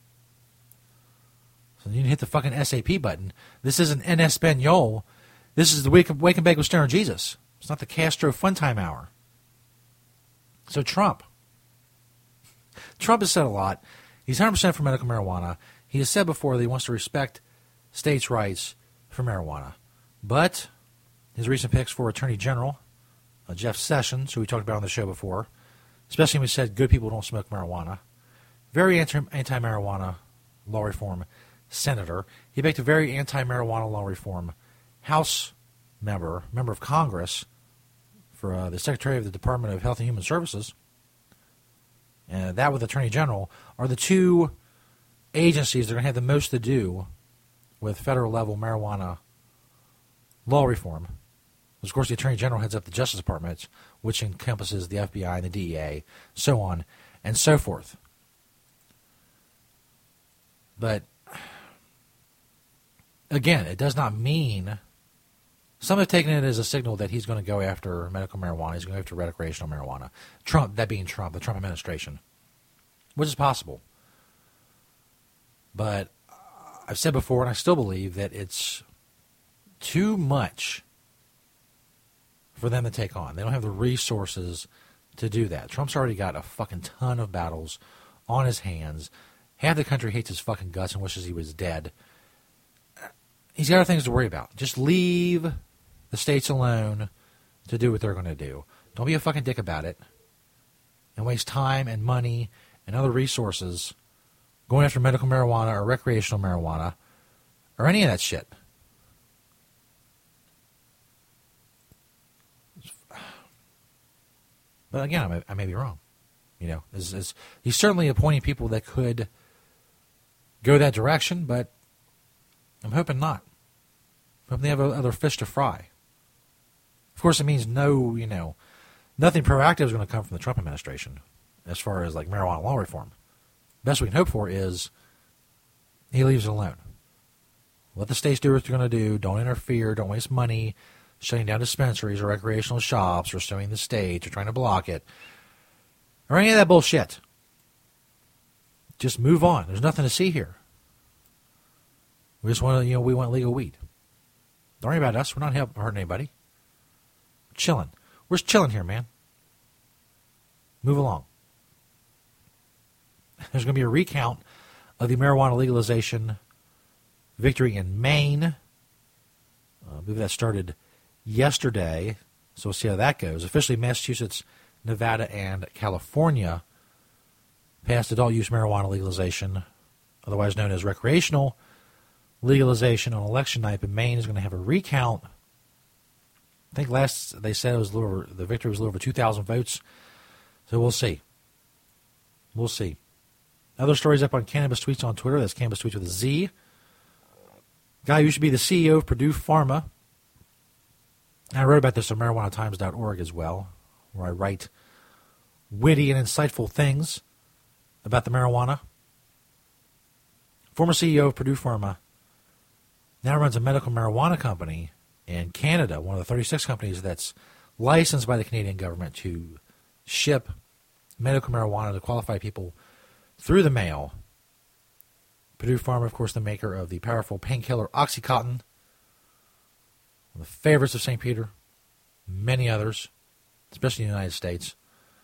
So you can hit the fucking S A P button. This isn't En Espanol. This is the Wake, Wake and Bake with Stoner Jesus. It's not the Castro Fun Time Hour. So Trump. Trump has said a lot. He's one hundred percent for medical marijuana. He has said before that he wants to respect states' rights for marijuana. But his recent picks for Attorney General, uh, Jeff Sessions, who we talked about on the show before, especially when he said good people don't smoke marijuana, very anti- anti-marijuana law reform senator. He picked a very anti-marijuana law reform House member, member of Congress, for uh, the Secretary of the Department of Health and Human Services, and that with Attorney General, are the two agencies that are going to have the most to do with federal-level marijuana law reform. Of course, the Attorney General heads up the Justice Department, which encompasses the F B I and the D E A, so on and so forth. But, again, it does not mean... Some have taken it as a signal that he's going to go after medical marijuana. He's going to go after recreational marijuana. Trump, that being Trump, the Trump administration, which is possible. But I've said before, and I still believe, that it's too much for them to take on. They don't have the resources to do that. Trump's already got a fucking ton of battles on his hands. Half the country hates his fucking guts and wishes he was dead. He's got other things to worry about. Just leave the states alone to do what they're going to do. Don't be a fucking dick about it and waste time and money and other resources going after medical marijuana or recreational marijuana or any of that shit. But again, I may, I may be wrong. You know, it's, it's, he's certainly appointing people that could go that direction, but I'm hoping not. I'm hoping they have other fish to fry. Of course, it means no, you know, nothing proactive is going to come from the Trump administration as far as, like, marijuana law reform. Best we can hope for is he leaves it alone. Let the states do what they're going to do. Don't interfere. Don't waste money shutting down dispensaries or recreational shops or suing the states or trying to block it or any of that bullshit. Just move on. There's nothing to see here. We just want to, you know, we want legal weed. Don't worry about us. We're not helping, hurting anybody. We're chilling. We're just chilling here, man. Move along. There's going to be a recount of the marijuana legalization victory in Maine. Uh, I believe that started yesterday, so we'll see how that goes. Officially, Massachusetts, Nevada, and California passed adult use marijuana legalization, otherwise known as recreational legalization, on election night, but Maine is going to have a recount. I think last they said it was a little over, the victory was a little over two thousand votes, so we'll see. We'll see. Other stories up on Cannabis Tweets on Twitter. That's Cannabis Tweets with a Z. Guy who used to be the C E O of Purdue Pharma. And I wrote about this on marijuana times dot org as well, where I write witty and insightful things about the marijuana. Former C E O of Purdue Pharma now runs a medical marijuana company in Canada, one of the thirty-six companies that's licensed by the Canadian government to ship medical marijuana to qualified people through the mail. Purdue Pharma, of course, the maker of the powerful painkiller OxyContin, one of the favorites of Saint Peter, many others, especially in the United States.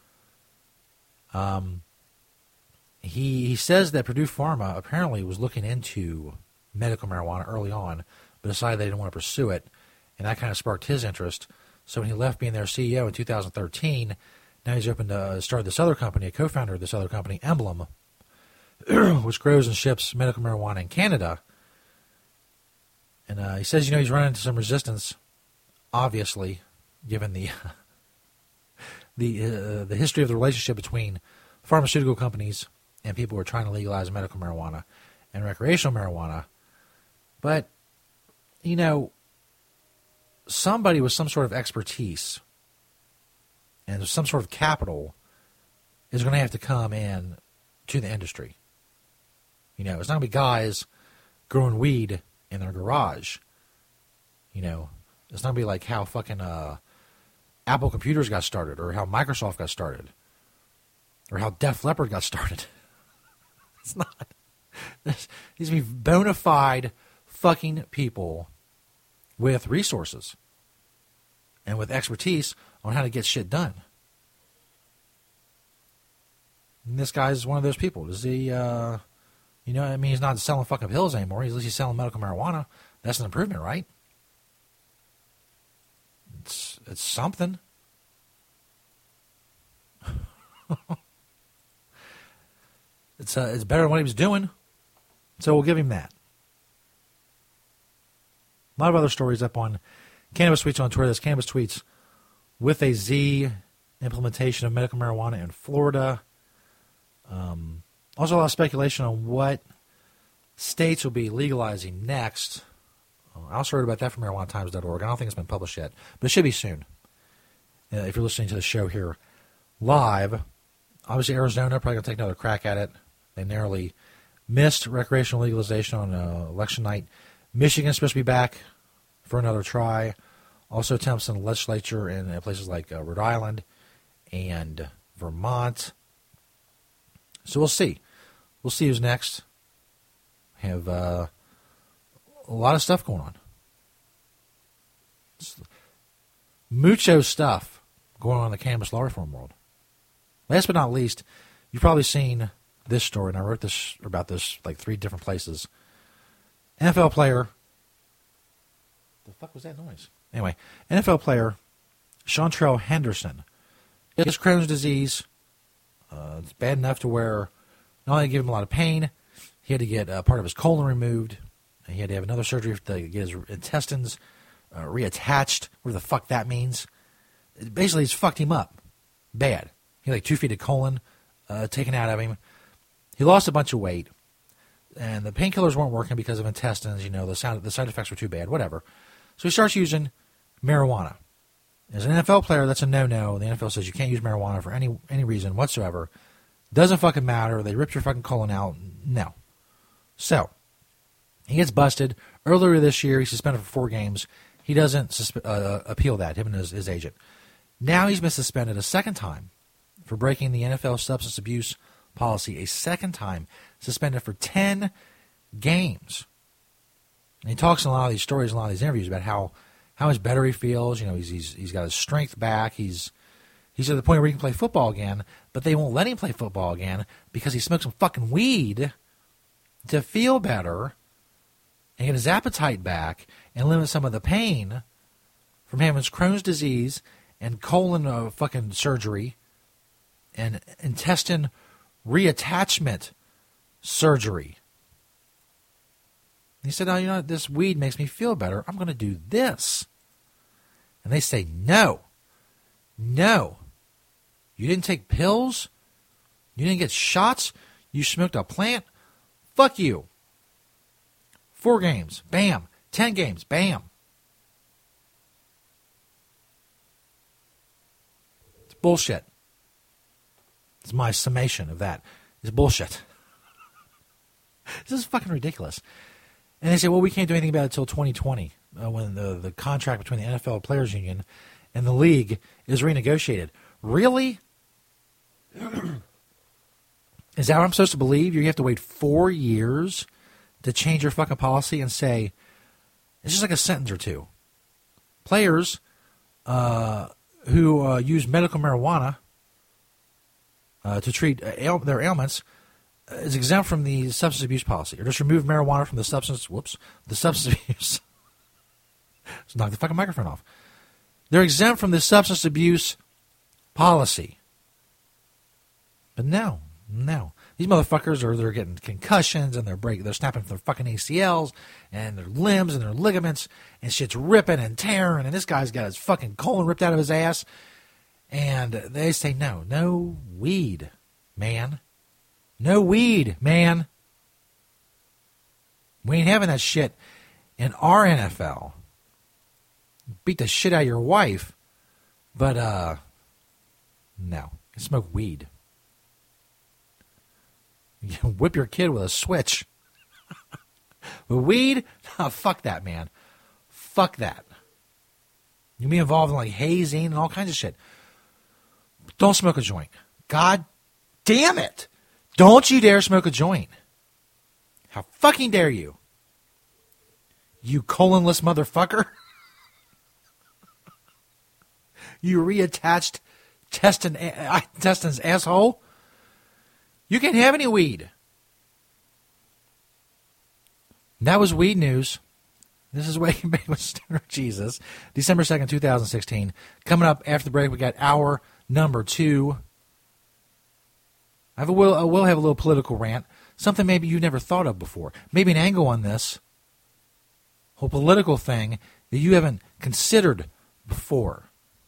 Um, he, he says that Purdue Pharma apparently was looking into medical marijuana early on, but decided they didn't want to pursue it, and that kind of sparked his interest. So when he left being their C E O in two thousand thirteen, now he's open to start this other company, a co-founder of this other company, Emblem, which grows and ships medical marijuana in Canada. And uh, he says, you know, he's running into some resistance, obviously, given the the uh, the history of the relationship between pharmaceutical companies and people who are trying to legalize medical marijuana and recreational marijuana. But you know, somebody with some sort of expertise and some sort of capital is going to have to come in to the industry. You know, it's not going to be guys growing weed in their garage. You know, it's not going to be like how fucking uh, Apple computers got started, or how Microsoft got started, or how Def Leppard got started. It's not. There's, these are bona fide fucking people with resources and with expertise on how to get shit done. And this guy's one of those people. Does he, uh, you know, I mean, he's not selling fucking pills anymore. At least he's selling medical marijuana. That's an improvement, right? It's it's something. it's uh, it's better than what he was doing. So we'll give him that. A lot of other stories up on Cannabis Tweets on Twitter. There's Cannabis Tweets with a Z, implementation of medical marijuana in Florida. Um, also a lot of speculation on what states will be legalizing next. I also heard about that from marijuana times dot org. I don't think it's been published yet, but it should be soon. Uh, if you're listening to the show here live, obviously Arizona probably going to take another crack at it. They narrowly missed recreational legalization on uh, election night. Michigan's supposed to be back for another try. Also attempts in the legislature in uh, places like uh, Rhode Island and Vermont. So we'll see. We'll see who's next. Have uh, a lot of stuff going on. It's mucho stuff going on in the cannabis law reform world. Last but not least, you've probably seen this story, and I wrote this about this like three different places. N F L player. The fuck was that noise? Anyway, N F L player Chantrell Henderson. He has Crohn's disease. Uh, it's bad enough to where not only give him a lot of pain, he had to get uh, part of his colon removed. And he had to have another surgery to get his intestines uh, reattached. Whatever the fuck that means. It basically, it's fucked him up. Bad. He had like two feet of colon uh, taken out of him. He lost a bunch of weight. And the painkillers weren't working because of intestines. You know, the, sound, the side effects were too bad. Whatever. So he starts using marijuana. As an N F L player, that's a no-no. The N F L says you can't use marijuana for any any reason whatsoever. Doesn't fucking matter. They ripped your fucking colon out. No. So, he gets busted. Earlier this year, he's suspended for four games. He doesn't susp- uh, appeal that, him and his, his agent. Now he's been suspended a second time for breaking the N F L substance abuse policy. A second time, suspended for ten games. And he talks in a lot of these stories, in a lot of these interviews about how, how much better he feels. You know, he's, he's he's got his strength back. He's he's at the point where he can play football again, but they won't let him play football again because he smoked some fucking weed to feel better and get his appetite back and limit some of the pain from having his Crohn's disease and colon uh, fucking surgery and intestine reattachment surgery. He said, oh, you know, this weed makes me feel better. I'm going to do this. And they say, no. No. You didn't take pills? You didn't get shots? You smoked a plant? Fuck you. Four games. Bam. Ten games. Bam. It's bullshit. It's my summation of that. It's bullshit. This is fucking ridiculous. And they say, well, we can't do anything about it until twenty twenty, uh, when the, the contract between the N F L Players Union and the league is renegotiated. Really? Is that what I'm supposed to believe? You have to wait four years to change your fucking policy and say, it's just like a sentence or two. Players uh, who uh, use medical marijuana uh, to treat ail- their ailments is exempt from the substance abuse policy, or just remove marijuana from the substance, whoops, the substance abuse. Let's knock the fucking microphone off. They're exempt from the substance abuse policy. But no, no. These motherfuckers are, they're getting concussions and they're breaking, they're snapping their fucking A C Ls and their limbs and their ligaments and shit's ripping and tearing, and this guy's got his fucking colon ripped out of his ass. And they say, no, no weed, man. No weed, man. We ain't having that shit in our N F L. Beat the shit out of your wife, but, uh, no. You smoke weed. You whip your kid with a switch. But weed? Oh, fuck that, man. Fuck that. You be involved in, like, hazing and all kinds of shit. Don't smoke a joint. God damn it. Don't you dare smoke a joint. How fucking dare you? You colonless motherfucker. You reattached testin, intestines asshole. You can't have any weed. That was weed news. This is Wake and Bake with Stoner Jesus. December second, twenty sixteen. Coming up after the break, we got hour number two. I have a will, I will have a little political rant. Something maybe you never thought of before. Maybe an angle on this whole political thing that you haven't considered before.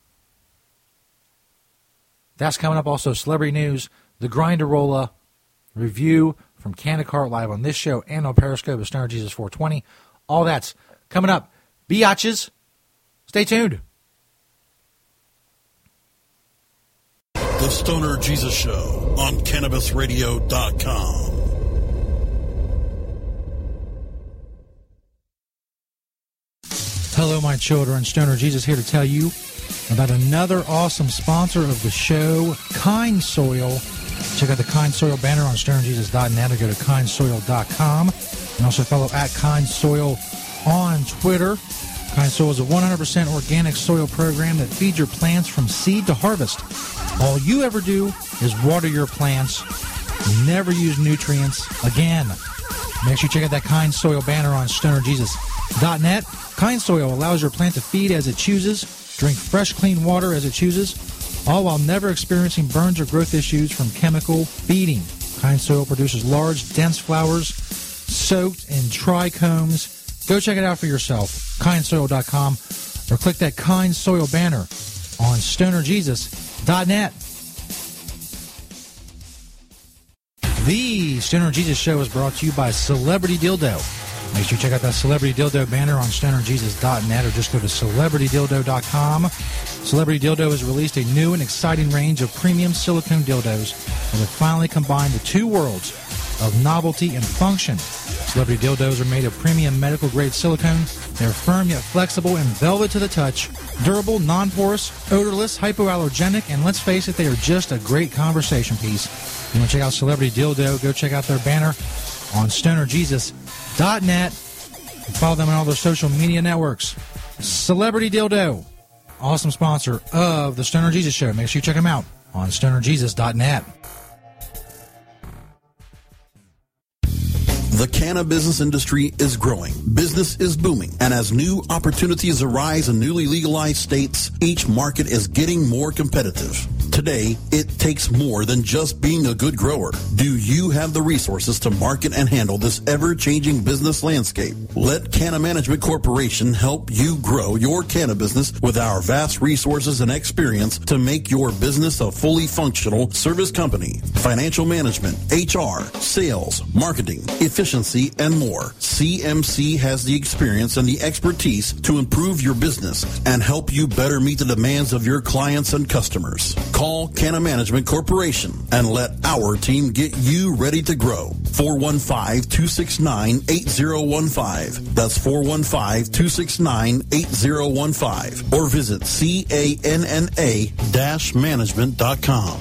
That's coming up. Also, celebrity news, the Grinderola review from Canacart live on this show and on Periscope at Stoner Jesus four twenty. All that's coming up. Biatches, stay tuned. The Stoner Jesus Show on Cannabis Radio dot com. Hello, my children. Stoner Jesus here to tell you about another awesome sponsor of the show, Kind Soil. Check out the Kind Soil banner on Stoner Jesus dot net or go to Kind Soil dot com. And also follow at Kind Soil on Twitter. Kind Soil is a one hundred percent organic soil program that feeds your plants from seed to harvest. All you ever do is water your plants. Never use nutrients again. Make sure you check out that Kind Soil banner on Stoner Jesus dot net. Kind Soil allows your plant to feed as it chooses, drink fresh, clean water as it chooses, all while never experiencing burns or growth issues from chemical feeding. Kind Soil produces large, dense flowers soaked in trichomes. Go check it out for yourself, Kind Soil dot com, or click that Kind Soil banner on Stoner Jesus dot net. The Stoner Jesus Show is brought to you by Celebrity Dildo. Make sure you check out that Celebrity Dildo banner on Stoner Jesus dot net or just go to Celebrity Dildo dot com. Celebrity Dildo has released a new and exciting range of premium silicone dildos that have finally combined the two worlds of novelty and function. Celebrity Dildos are made of premium medical-grade silicone. They're firm yet flexible and velvet to the touch, durable, non-porous, odorless, hypoallergenic, and let's face it, they are just a great conversation piece. If you want to check out Celebrity Dildo, go check out their banner on Stoner Jesus dot net and follow them on all their social media networks. Celebrity Dildo, awesome sponsor of the Stoner Jesus Show. Make sure you check them out on Stoner Jesus dot net. The cannabis business industry is growing. Business is booming. And as new opportunities arise in newly legalized states, each market is getting more competitive. Today, it takes more than just being a good grower. Do you have the resources to market and handle this ever-changing business landscape? Let Canna Management Corporation help you grow your canna business with our vast resources and experience to make your business a fully functional service company. Financial management, H R, sales, marketing, efficiency, and more. C M C has the experience and the expertise to improve your business and help you better meet the demands of your clients and customers. Call Canna Management Corporation and let our team get you ready to grow. four one five, two six nine, eight zero one five. That's four one five, two six nine, eight zero one five. Or visit canna dash management dot com.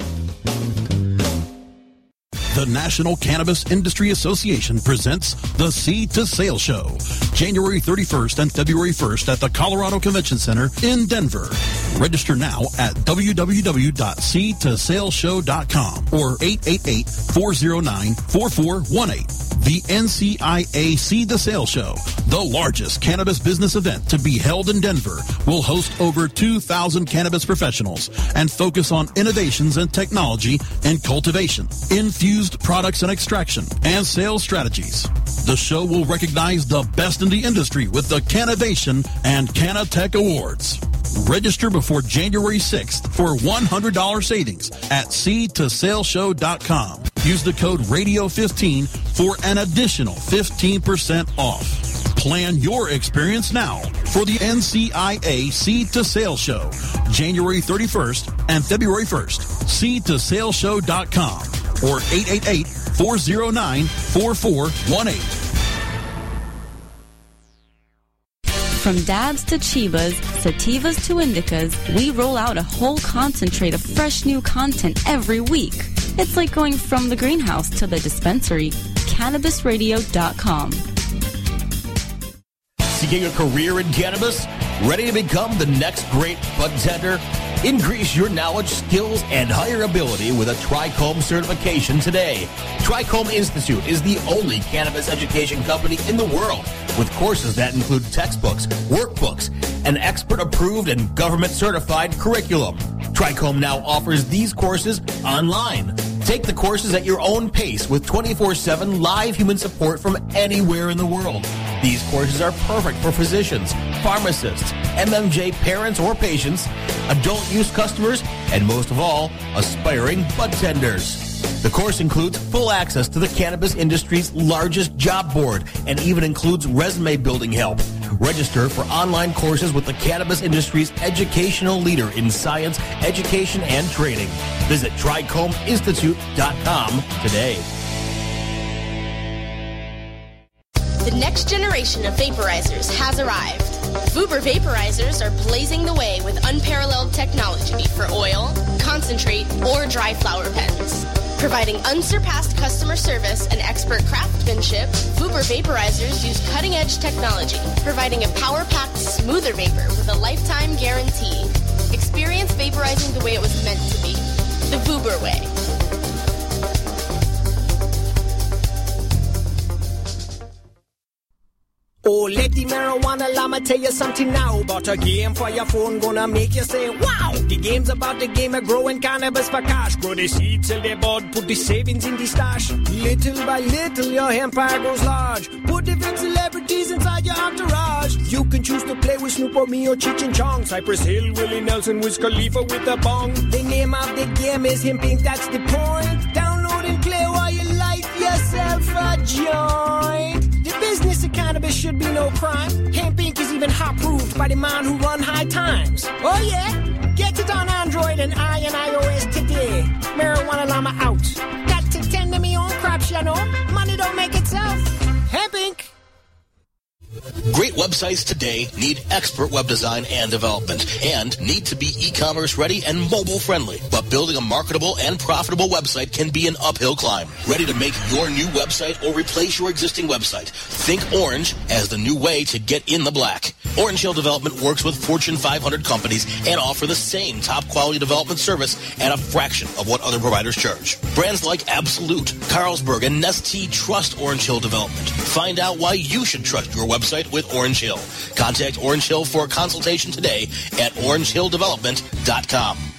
The National Cannabis Industry Association presents the Seed to Sale Show, January thirty-first and February first at the Colorado Convention Center in Denver. Register now at w w w dot seed to sale show dot com or eight eight eight, four zero nine, four four one eight. The N C I A Seed to Sale Show, the largest cannabis business event to be held in Denver, will host over two thousand cannabis professionals and focus on innovations in technology and cultivation, infused products and extraction, and sales strategies. The show will recognize the best in the industry with the Cannovation and Cannatech Awards. Register before January sixth for one hundred dollars savings at seed to sale show dot com. Use the code radio fifteen for an additional fifteen percent off. Plan your experience now for the N C I A Seed to Sale Show, January thirty-first and February first. seed to sale show dot com or eight eight eight, four oh nine, four four one eight. From dabs to chivas, sativas to indicas, we roll out a whole concentrate of fresh new content every week. It's like going from the greenhouse to the dispensary. cannabis radio dot com. Seeking a career in cannabis? Ready to become the next great bud tender? Increase your knowledge, skills, and hireability with a Trichome certification today. Trichome Institute is the only cannabis education company in the world with courses that include textbooks, workbooks, an expert-approved and government-certified curriculum. Trichome now offers these courses online. Take the courses at your own pace with twenty-four seven live human support from anywhere in the world. These courses are perfect for physicians, pharmacists, M M J parents or patients, adult use customers, and most of all, aspiring bud tenders. The course includes full access to the cannabis industry's largest job board and even includes resume building help. Register for online courses with the cannabis industry's educational leader in science, education, and training. Visit trichome institute dot com today. The next generation of vaporizers has arrived. Vuber vaporizers are blazing the way with unparalleled technology for oil, concentrate, or dry flower pens. Providing unsurpassed customer service and expert craftsmanship, Vuber vaporizers use cutting-edge technology, providing a power-packed, smoother vapor with a lifetime guarantee. Experience vaporizing the way it was meant to be. The Vuber way. Oh, let the marijuana llama tell you something now about a game for your phone gonna make you say, wow! The game's about the game of growing cannabis for cash. Grow the seeds, sell their bud, put the savings in the stash. Little by little, your empire grows large. Put different celebrities inside your entourage. You can choose to play with Snoop or me or Cheech and Chong. Cypress Hill, Willie Nelson, Wiz Khalifa with a bong. The name of the game is Hemp Inc, that's the point. Download and play while you light yourself a joint. The business of cannabis should be no crime. Hemp Inc is even hot-proofed by the man who run High Times. Oh yeah? Get it on Android and I and iOS today. Marijuana Llama out. Got to tend to me own crops, you know. Money don't make itself. Hemp Inc. Great websites today need expert web design and development and need to be e-commerce ready and mobile friendly. But building a marketable and profitable website can be an uphill climb. Ready to make your new website or replace your existing website? Think Orange as the new way to get in the black. Orange Hill Development works with Fortune five hundred companies and offer the same top quality development service at a fraction of what other providers charge. Brands like Absolute, Carlsberg, and Nestea trust Orange Hill Development. Find out why you should trust your website with Orange Hill. Contact Orange Hill for a consultation today at orange hill development dot com.